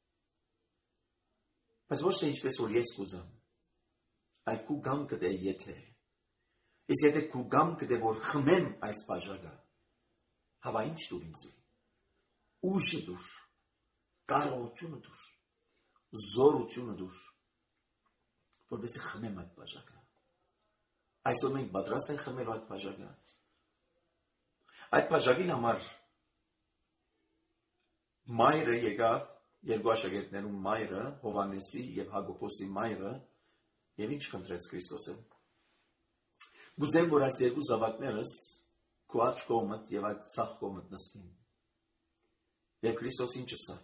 Բայց ոչ թե ինչպես որ ես կուզեմ, այլ քու գամքը դե եթե։ Իսկ եթե քու գամքը դե որ խմեմ այս բաժակը, հավա ինչ դուր ինձի։ Ուժը դուր, կարողությունը դուր, զորությունը դուր, որպեսզի խմեմ այդ բաժակը։ Այսօր մենք պատրաստ ենք խմելու այդ բաժակը։ Այդ բաժակին համար մայրը եկավ, երկու աշակերտներու մայրը, Հովհաննեսի եւ Հակոբոսի մայրը, եւ ինչ խնդրեց Քրիստոսը։ Գուզեմ որ այս երկու զավակներս քու աջ կողմդ եւ այդ ցախ կողմդ նստին։ Եվ Քրիստոս ինչ ասավ։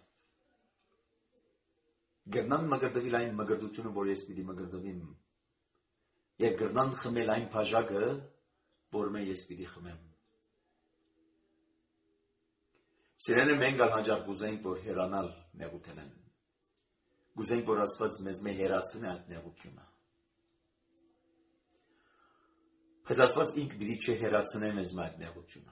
Գնան մգրդվել այն մգրդությունը, որ ես պիտի մգրդվեմ։ Եվ գրնան խմել այն բաժակը, որ մե ես պիտի խմեմ։ Սիրելը մենք հաջող գուզենք, որ հեռանալ նեղութենեն։ Գուզենք, որ Աստված մեզ մե հեռացնի այդ նեղությունը։ Բայց Աստված ինքը պիտի չհեռացնի մեզ մե այդ նեղությունը։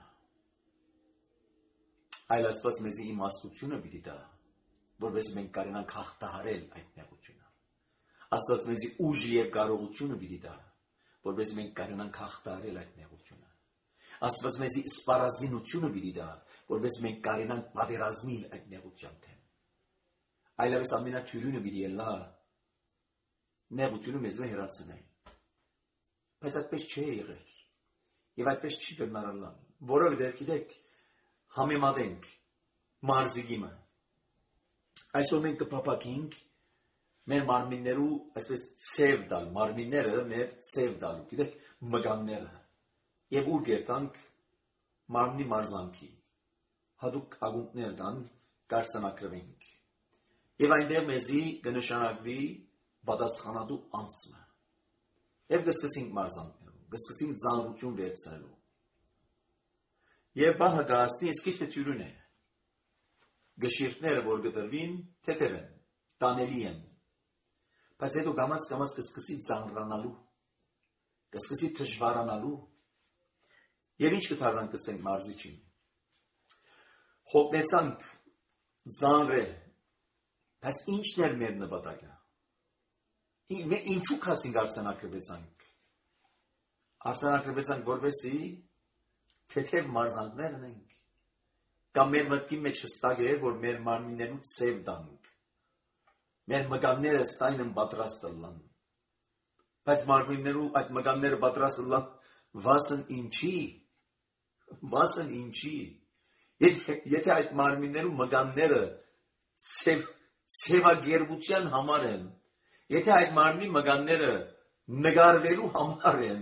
Այլ Աստված մեզի իմաստությունը պիտի տա, որպես մենք կարողանանք հաղթահարել այդ նեղությունը։ Աստված մեզի ուժ եւ կարողությունը պիտի տա, որպես մենք կարողանանք հաղթահարել այդ նեղությունը։ Աստված մեզի սպառազինությունը պիտի տա, որպես մենք կարողանանք պատերազմել այդ նեղության դեմ։ Այլևս ամենաթյուրինը պիտի ելա նեղությունը մեզ հեռացնել։ Բայց այդպես չի եղել։ Եվ այդպես չի բնարարլան, որովհետեւ գիտեք, համեմատենք մարզիկիմը։ Այսօր մենք կփապակենք մեր մարմիններու այսպես ցև դալ, մարմինները մեր ցև դալու, գիտեք, մգանները։ Եվ ուր գերտանք մարմնի մարզանքի։ Հadouk ագունտներ կան, կարծանակրվենք։ Եվ այնտեղ մեզի կնշանակվի պատասխանատու անձը։ Եվ կսկսենք մարզանքներու, կսկսենք ծանրություն վերցնելու։ Եվ բահը գասնի սկիզբը թյուրուն է։ Գշիրտները, որ գտրվին, թեթև են, տանելի են։ Բայց հետո գամած կսկսի ծանրանալու, կսկսի դժվարանալու։ Եվ ինչ կդառնանք կսենք մարզիչին։ Հոգնեցանք ծանրել, բայց ինչն էր մեր նպատակը։ Ինչու քասինք արձանագրվեցանք։ Արձանագրվեցանք, որպեսզի թեթև մարզանքներ ունենք։ Կամ մեր մտքի մեջ հստակ է, որ մեր մարմիններու ցև տանք։ Մեր մգանները ստայն են պատրաստ լան։ Բայց մարմիններու այդ մգանները պատրաստ լան վասն ինչի։ Եթե այդ մարմիններու մգանները Ցևագերբության համար են, եթե այդ մարմնի մգանները նկարվելու համար են,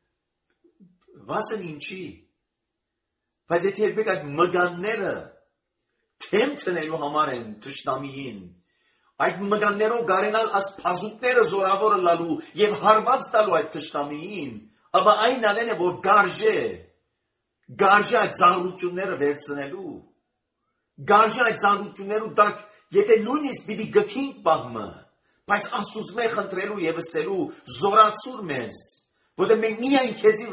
վասն ինչի, բայց եթե երբեք այդ մգանները թեմ տնելու համար են թշնամիին, այդ մգաններով գարենալ ասփազուկները զորավորը լալու եւ հարված տալու այդ թշնամիին, ապա այն ալեն է, որ գարժե այդ զանրությունները վերցնելու, գարժե այդ զանրություններու դակ, եթե նույնիսկ պիտի գքինք բահմը, բայց Աստուծմե խնդրելու եւ ասելու զորացուր մեզ, որտեղ մենք միայն քեզի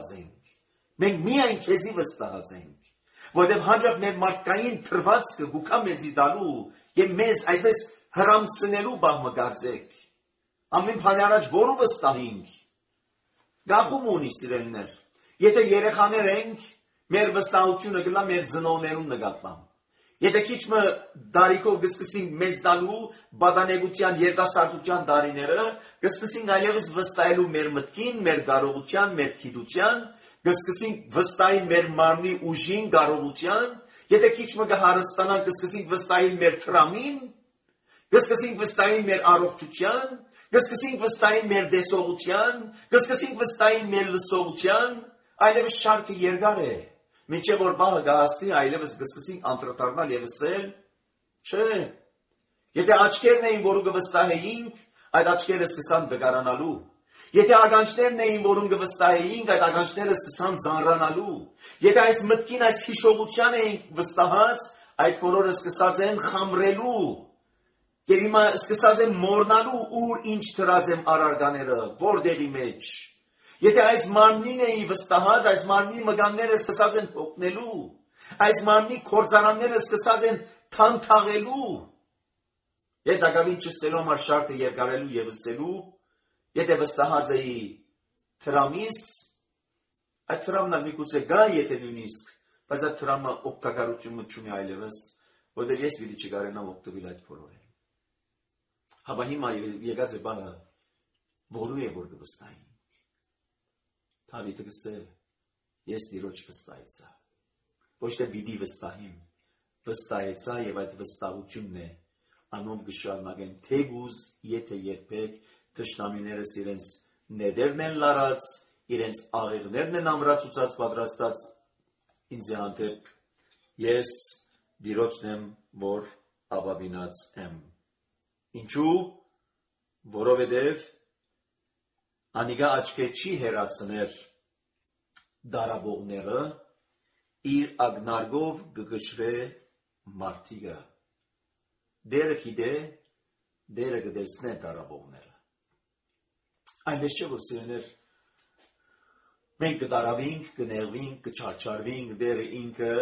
վստահած ենք, որտեղ հաջող մեր մարդկային թրվածքը գուքա մեզի դալու եւ մեզ այսպես հրամցնելու բահմը գարձեք, ամեն բանի առաջ որու վստահինք, գախում ունի սիրելիներ, եթե երեխաներ ենք, մեր վստահությունը գլա մեր ծնողներուն նկատմամբ, եթե քիչ մը դարիքով կսկսենք մեծ դալու բադանեգության երիտասարդության դարիները, կսկսենք այլևս վստահելու մեր մտքին, մեր կարողության, մեր գիտության, կսկսենք վստահել մեր մարմնի ուժին, կարողության, եթե քիչ մը կհարստանանք, կսկսենք վստահել մեր տրամին, կսկսենք վստահել մեր առողջության, կսկսենք վստահել մեր տեսողության, կսկսենք վստահել մեր լսողության, այլևս շարքը երկար է, մինչև որ բահը գահստի, այլևս կսկսենք անդրադառնալ եւ ասել, չէ, եթե աչքերն էին, որը կվստահեինք, այդ աչքերը սկսան դգարանալու, եթե ականջներն էին, որում կվստահեինք, այդ ականջները սկսան զանրանալու, եթե այս մտքին, այս հիշողության էին վստահած, այդ բոլորը սկսած են խամրելու, եւ հիմա սկսած են մորնալու, ուր ինչ դրած եմ արարկաները, որտեղի մեջ, եթե այս մարմնին էի վստահած, այս մարմնի մգանները սկսած են հոգնելու, այս մարմնի կործարանները սկսած են թանթաղելու, եթե դակավին չսելու համար շարքը երկարելու եւ ասելու, եթե վստահած էի թրամիս, այդ թրամն միգուցե գա, եթե նույնիսկ, բայց այդ թրամը օգտակարությունը չունի այլևս, որտեղ ես պիտի չկարենամ օգտվել այդ բոլորին։ Հապա հիմա եկած է բանը, որու է որ կվստահենք։ Դավիթը գսե, ես Տիրոջ վստահեցա։ Ոչ թե պիտի վստահեմ, վստահեցա եւ այդ վստահությունն է, անով կշարունակեմ թեգուզ, եթե երբեք թշնամիներս իրենց ներերն են լարած, իրենց աղեղներն են ամրացուցած պատրաստած ինձ հանդեպ, ես Տիրոջն եմ, որ ապավինած եմ։ Ինչու, որովհետև անիգա աչքը չի հերացներ դարաբողները, իր ագնարգով կգշրե մարդիկը։ Դերը գիտե, դերը կտեսնե դարաբողները։ Այնպես չէ, որ սիրելիներ, մենք կդարավենք, կներվենք, կչարչարվենք, դերը ինքը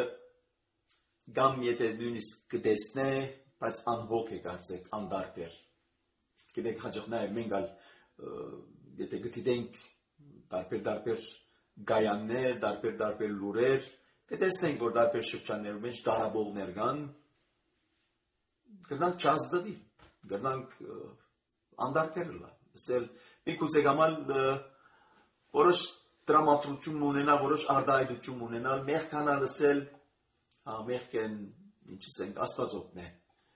կամ եթե նույնիսկ կտեսնե, բայց անհոգ է կարծեք, անդարբեր։ Գիտեք հաջողնայ, մենք ալ, եթե գտիտենք դարբեր գայաններ, դարբեր լուրեր, կտեսնենք, որ դարբեր շրջաններում մեջ դարաբողներ կան, կրնանք չազդվի, կրնանք անդարբեր լա, ասել, միգուցե գամալ որոշ տրամադրություն ունենա, որոշ արդայդություն ունենա, մեղք անալ ասել, մեղք են, ինչս ենք, աստվածոքն է։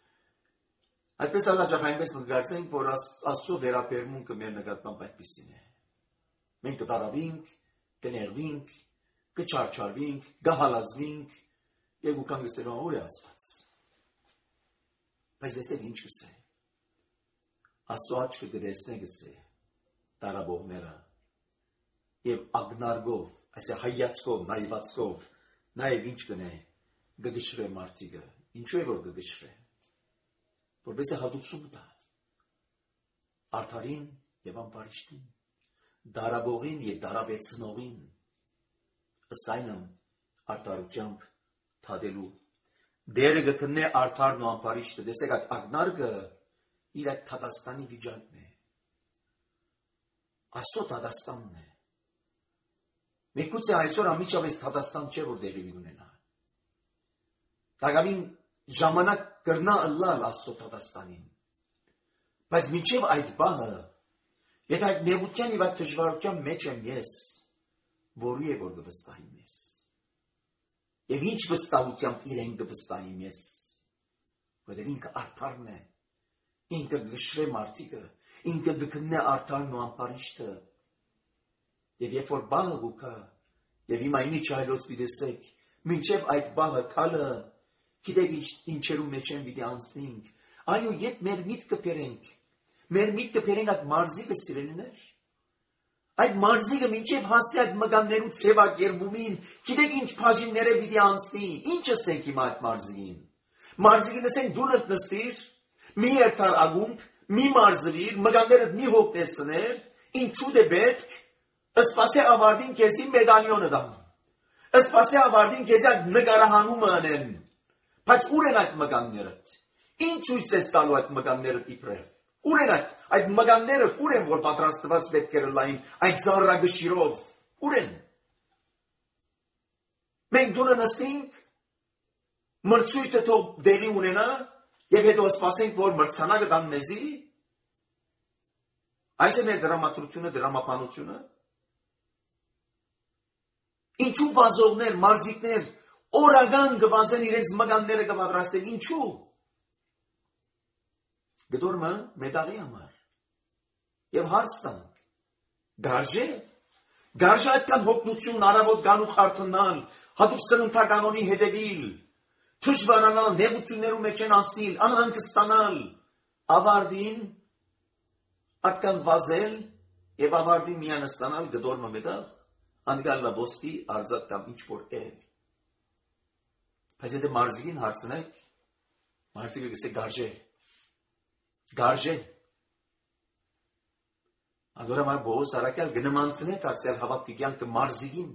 Այդպես ալաջապ այնպես մգարցենք, որ աստծո վերապերմունքը մեր նկատմամբ այդպիսին է։ Մենք կդարավինք, կներվինք, կչարչարվինք, կհալածվինք, և ուկան գսելով որ է աստված։ Բայց դեսև ինչ գսե։ Աստծո աչքը կտեսնե գսե դարաբողները և ագնարգով, այսե հայացքով, նայվածքով, նաև ինչ կնե, կգշրե մարդիկը, ինչու է որ կգշրե, որպես է հատուցում տա, արդարին և ամպարիշտին, դարաբողին և դարաբեցնողին, ըստ այնմ արդարությամբ թադելու, դերը գտնե արդարն ու ամպարիշտը, դեսեք այդ ագնարգը իր այդ թադաստանի վիճակն է, Աստծո թադաստանն է, Միգուցե այսօր ամիջապես թադաստան չէ, որ դեղի ունենա։ Դակավին ժամանակ կրնա ըլլալ Աստծո թադաստանին։ Բայց մինչև այդ բանը, եթե այդ նեղության և այդ դժվարության մեջ եմ ես, որու է որ կվստահիմ ես։ Եվ ինչ վստահությամբ իրեն կվստահիմ ես։ որտեղ ինքը արդարն է, ինքը գշրե մարդիկը, ինքը գտնե արդարն ու ամպարիշտը, եւ երբ որ բաղը գուկա, եւ հիմա ինի չայլոց պիտեսեք, մինչև այդ բաղը քալը, գիտեք ինչերու մեջ են պիտի անցնենք, այո, երբ մեր միտքը բերենք այդ մարզիկը սիրելիներ, այդ մարզիկը մինչև հասնի այդ մգաններու ցեվակերբումին, գիտեք ինչ բաժինները պիտի անցնի, ինչ ասենք հիմա այդ մարզիկին, մարզիկին ասենք դու նստիր, մի երթար ագումբ, մի մարզվիր, մգաններդ մի հոգնեցներ, ինչու դե պետք, ըսպասե ավարդին քեզի մեդալիոնը դամ, ըսպասե ավարդին քեզի այդ նկարահանումը անեն, բայց ուր են այդ մգաններդ, ինչ ցույց ես տալու այդ մգաններդ իբրև, ուր են այդ մգանները ուր են որ պատրաստված պետք է լային այդ զառագշիրով, ուր են, մենք դունը նստենք, մրցույթը թող դեղի ունենա, եւ հետո սպասենք, որ մրցանակը տան մեզի, այս է մեր դրամատրությունը, դրամապանությունը, ինչու վազողներ, մարզիկներ, օրական գվազեն իրենց մգանները կպատրաստեն, ինչու, գդորմը մեդաղի համար, եւ հարց տանք, գարժե այդքան հոգնություն, արավոտ գանու խարթնալ, հատուկ սննդականոնի հետևիլ, թշվարանալ, նեղություններու մեջ են անցնիլ, անհանգստանալ, ավարդին, այդքան վազել, եւ ավարդին միանստանալ, գդորմը մեդաղ, անգալ լաբոսկի, արձատ կամ ինչ-որ էլ, բայց եթե մարզիկին հարցնեք, մարզիկը գսե գարժե, անդորամար բողոս արակյալ գնմանցնե տարսյալ հավատքի կյանքը մարզիկին,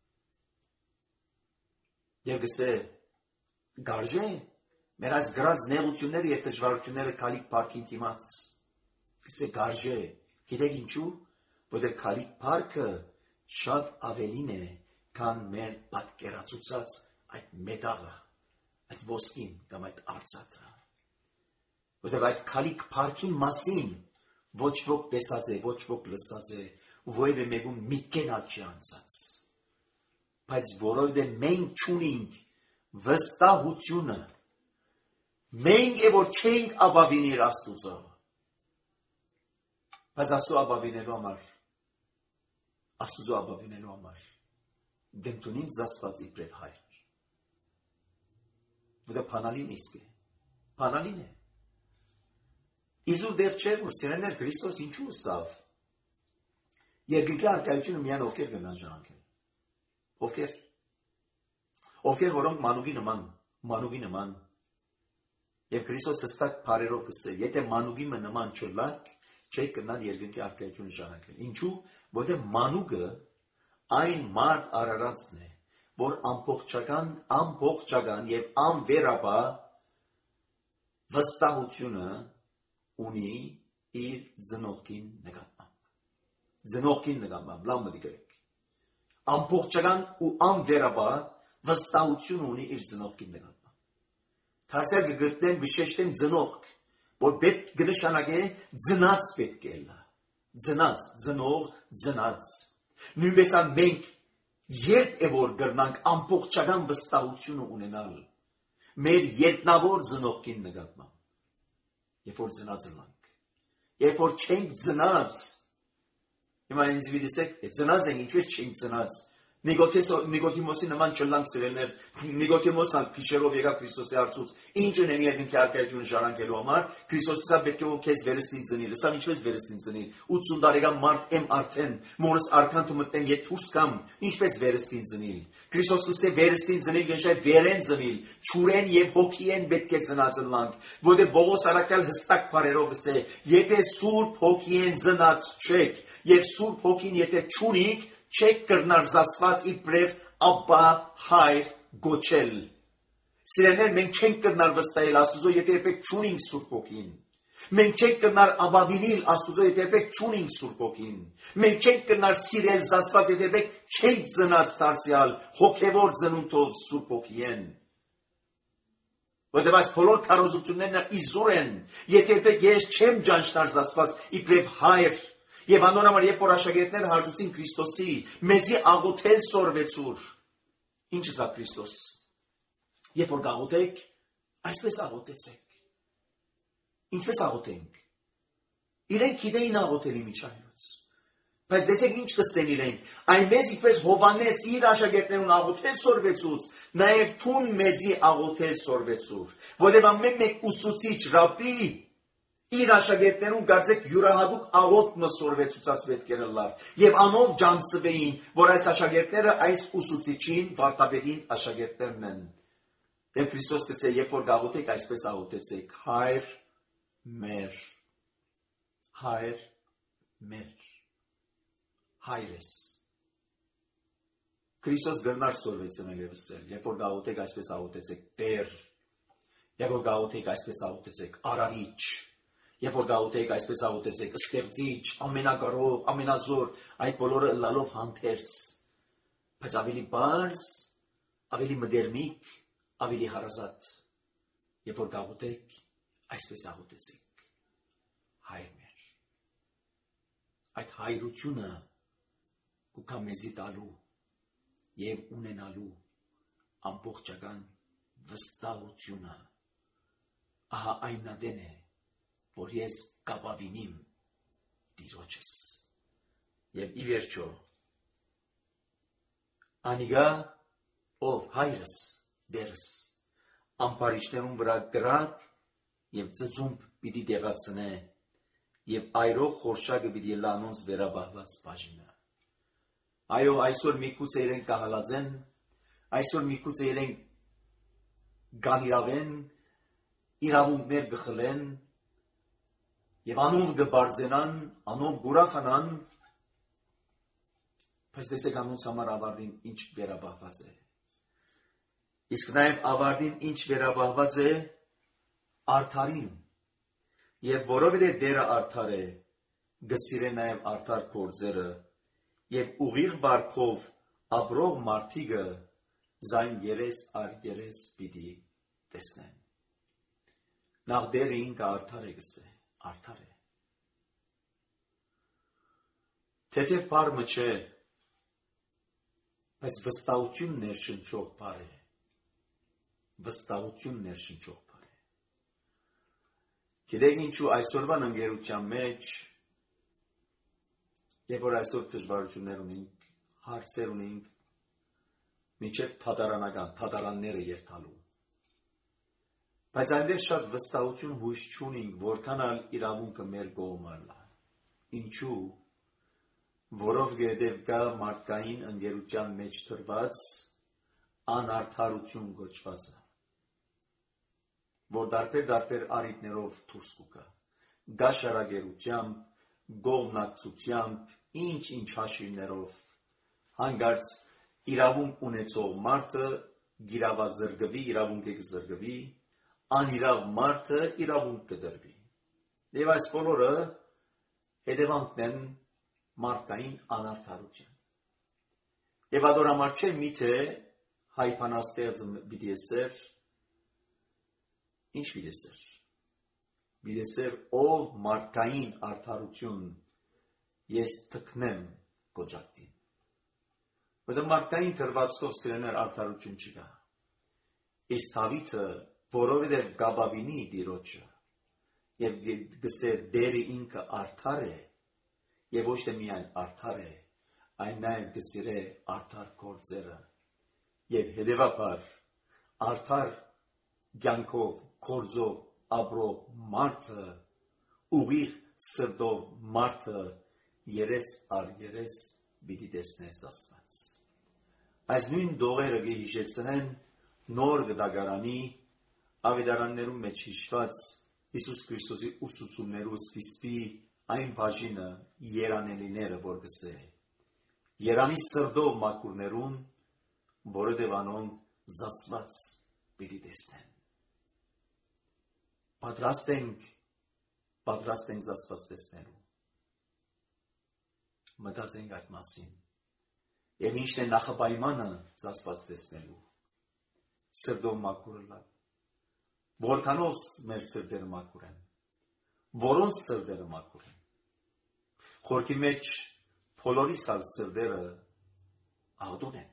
եւ գսե գարժե, մեր այս գրած նեղությունները եւ դժվարությունները քալիք парքին դիմաց, գսե գարժե, գիտեք ինչու, որտեղ քալիք парքը շատ ավելին է, քան մեր պատկերացուցած այդ մեդաղը, այդ ոսկին կամ այդ արծաթը, որտեղ այդ քալիք парքին մասին ոչ ոք տեսած է, ոչ ոք լսած է, որևէ մեկում միտքեն չի անցած, բայց որովհետև մենք չունենք վստահությունը, մենք է որ չենք ապավինել Աստուծո, բայց Աստծո ապավինելու համար, գտնունին զասված իբրև հայր, որտեղ փանալին իսկ է, փանալին է, իզուր դեր չէր, որ սիրեներ Քրիստոս ինչու սավ, երկրի արկայությունը միան ովքեր գնան ժանանքել, ովքեր որոնք մանուգի նման, եւ Քրիստոս հստակ բարերով կսե, եթե մանուգի նման չլակ, չեք գնալ երկրի արկայությունը ժանանքել, ինչու, որտեղ մանուգը այն մարդ արարածն է, որ ամբողջական եւ անվերապահ վստահությունը ունի իր ծնողքին նկատմամբ, լավ մտիկ, ամբողջական ու անվերապահ վստահություն ունի իր ծնողքին նկատմամբ, թարսյալ կգտնեմ բշեշտեմ ծնողք, որ պետք կնշանակե ծնած պետք է լա, ծնող, նույնպես մենք երբ է որ գրնանք ամբողջական վստահությունը ունենալ, մեր երկնավոր ծնողքին նկատմամբ, երբ որ ծնած ենք, երբ որ չենք ծնած, հիմա ինձ վիդիսեք, ծնած ենք, ինչպես չենք ծնած, Նիկոդիմոսի նման չլանք սիրելներ, Նիկոդիմոսն փիչերով եկավ Քրիստոսի հարցուց, ինչ ունեմ երկնքի արկայությունը ժառանգելու համար, Քրիստոսը պետք է որ քեզ վերստին ծնի, լսամ ինչպես վերստին ծնի, 80 տարեկան մարդ եմ արդեն, մորս արքան մտնեմ ետ դուրս կամ, ինչպես վերստին ծնի, Քրիստոսը վերստին ծնի, գնշայ վերեն ծնի, ճուրեն եւ հոգիեն պետք է ծնած լանք, որտեղ Պողոս արաքյալ հստակ բարերով ասե, եթե սուրբ հոգիեն ծնած չեք, եւ սուրբ հոգին եթե չունիք, չեք կրնար զասված իբրև աբա հայր գոչել։ Սիրելիներ, մենք չենք կրնար վստահել Աստուծո, եթե երբեք չունենք Սուրբ Հոգին։ Մենք չենք կրնար ապավինել Աստուծո, եթե երբեք չունենք Սուրբ Հոգին։ Մենք չենք կրնար սիրել զասված, եթե երբեք չենք ծնած դարձյալ հոգևոր ծնունդով Սուրբ Հոգիեն։ Որտեղ այս բոլոր քարոզություններն իզուր են, եթե երբեք ես չեմ ճանչնար զասված իբրև հայր։ Եվ անոնհամար, երբ որ աշակերտները հարցուցին Քրիստոսի, մեզի աղոթել սորվեցուր։ Ինչ է սա Քրիստոս։ Երբ որ գաղոթեք, այսպես աղոթեցեք։ Ինչպես աղոթենք։ Իրենք գիտեին աղոթելի միջայլոց։ Բայց տեսեք ինչ կստեն իրենք։ Այնպես ինչպես Հովհաննես իր աշակերտներուն աղոթել սորվեցուց, նաև թուն մեզի աղոթել սորվեցուր։ Որտեղ ամեն մեկ ուսուցիչ ռաբբի իր աշակերտներուն գարձեք յուրահատուկ աղոթ մսորվեցուցած պետք է լար եւ անով ջանցվեին, որ այս աշակերտները այս ուսուցիչին վարտաբերին աշակերտներն են։ Եվ Քրիստոս կսե, երբ որ գաղոթեք, այսպես աղոթեցեք. Հայր մեր, հայր մեր, հայրես։ Քրիստոս գրնար սորվեցնել եւ ասել, երբ որ գաղոթեք, այսպես աղոթեցեք Տեր, երբ որ գաղոթեք, այսպես աղոթեցեք Արարիչ, երբ որ գաղոթեք, այսպես աղոթեցեք Ստեղծիչ, ամենակարող, ամենազոր, այդ բոլորը լալով հանդերձ, բայց ավելի բարձ, ավելի մդերմիկ, ավելի հարազատ, երբ որ գաղոթեք, այսպես աղոթեցեք Հայր մեր։ Այդ հայրությունը կուքա մեզի տալու եւ ունենալու ամբողջական վստահությունը։ Ահա այն ադեն է, որ ես կապավինիմ Տիրոջս։ Եվ ի վերջո, անիգա ով հայրս, դերս, ամպարիչներուն վրա գրակ եւ ծծումբ պիտի դեղացնե եւ այրող խորշակը պիտի լանոնց վերաբահված բաժինը։ Այո, այսօր միգուցե իրենք կահալածեն, այսօր միգուցե իրենք գանիրավեն, իրավունքներ գխլեն եւ անով գբարձենան, անով գուրախանան, բայց տեսեք անոնց համար ավարտին ինչ վերաբահված է։ Իսկ նաեւ ավարտին ինչ վերաբահված է արդարին։ Եվ որովհետև Տերը արդար է, գսիրե նաև արդար գործերը, եւ ուղիղ վարքով ապրող մարդիկը զայն երես առ երես պիտի տեսնեն։ Նախ Տերը ինքը արդար է գսե, արդար է։ Թեթև բառը չէ, բայց վստահություն ներշնչող բառ է։ Վստահություն ներշնչող բառ է։ Գիտեք ինչու այսօրվան ընկերության մեջ, երբ որ այսօր դժվարություններ ունենք, հարցեր ունենք, մինչև թատարանները երթալու։ Բայց այնտեղ շատ վստահություն հույս չունենք, որքան ալ իրավունքը մեր կողմն է։ Ինչու? Որովհետև կա մարդկային ընկերության մեջ դրված անարդարություն գոչվածը, որ դարբեր առիթներով դուրս կգա, գաշարագերությամբ, գողմնակցությամբ, ինչ հաշիվներով, հանգարց իրավունք ունեցող մարդը գիրավազրգվի, իրավունք է կզրգվի, անիրավ մարդը իրավունք կդրվի։ Եվ այս բոլորը հետևանքն են մարդկային անարդարության։ Եվ ադորամար չէ միթե հայ բանաստեղծը պիտի ասեր, ինչ պիտի ասեր։ Պիտի ասեր ով մարդկային արդարություն ես թքնեմ կոչակտին։ Որտեղ մարդկային թրվածքով սիրեներ արդարություն չկա։ Իսկ Դավիթը, որովհետև գաբավինի Տիրոջը եւ գսեր Տերը ինքը արդար է, եւ ոչ թե միայն արդար է, այն նաեւ գսիրե արդար գործերը։ Եվ հետևաբար արդար կյանքով, գործով ապրող մարդը, ուղիղ սրտով մարդը երես առ երես պիտի տեսնես Աստված։ Այս նույն դողերը կհիշեցնեն նոր գդագարանի ավետարաններում մեջ հիշված Հիսուս Քրիստոսի ուսուցումներու սկիզբի այն բաժինը երանելիները, որ գսե։ Երանի սրտով մաքուրներուն, որովհետև անոնք զասված պիտի տեսնեն։ Պատրաստ ենք զասված տեսնելու։ Մտածենք այդ մասին։ Եվ ինչն է նախապայմանը զասված տեսնելու։ Սրտով մաքուրը լավ։ Որքանով մեր սրտերը մաքուր են։ Որոնց սրտերը մաքուր են։ Խորքի մեջ բոլորիս ալ սրտերը աղդոն են։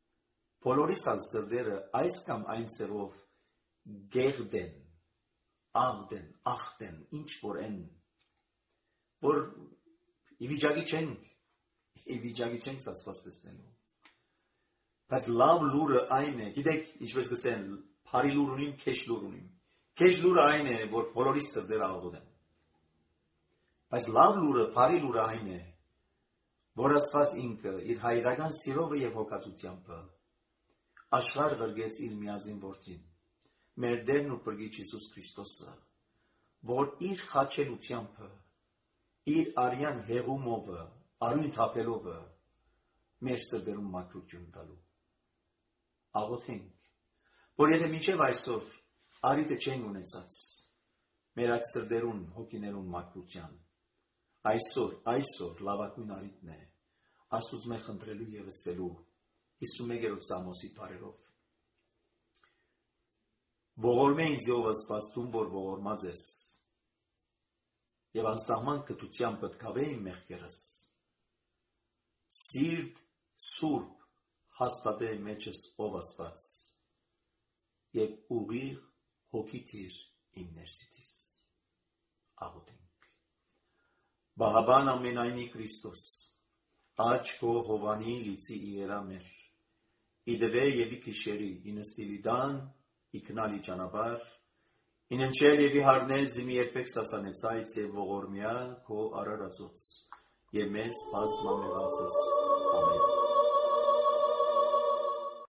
Բոլորիս ալ սրտերը այս կամ այն ցերով գեղդ են, աղդեն, ինչ որ են, որ ի վիճակի չենք Աստված տեսնելու։ Բայց լավ լուրը այն է, գիտեք, ինչպես կսեն, բարի լուր ունիմ, քեշ լուր ունիմ։ Քեշ լուրը այն է, որ բոլորի սրտերը աղոթեն։ Բայց լավ լուրը, բարի լուրը այն է, որ Աստված ինքը իր հայրական սիրով եւ հոգացությամբ աշխարհ ղրգեց իր միածին որդին, մեր Տերն ու Փրկիչ Հիսուս Քրիստոսը, որ իր խաչելությամբ, իր արյան հեղումով, արյուն թափելով մեր սրտերում մաքրություն տալու։ Աղոթենք, որ եթե մինչև այսօր արիտը չենք ունեցած, մեր այդ սրտերուն, հոգիներուն մաքրության, այսօր լավագույն արիտն է, Աստուծո մե խնդրելու եւ ըսելու 51-րդ Սամոսի բարերով։ Ողորմե ինձ ով Աստված դու, որ ողորմած ես, եւ անսահման կտությամբ պատկավե իմ մեղքերս, սիրտ սուրբ հաստատե մեջս ով Աստված, եւ ուղիղ հոգի տիր իմ ներսիտիս։ Աղոթենք։ Բահաբան ամենայնի Քրիստոս, աչ քո հովանի լիցի իերամեր, իդվե եւ իքիշերի, ինստիլիդան, իքնալի ճանապար, ինընչել եւ իհարնել զիմի երբեք սասանեցայց եւ ողորմյա քո արարածոց, եւ մեզ բազմամեղացս, ամեն։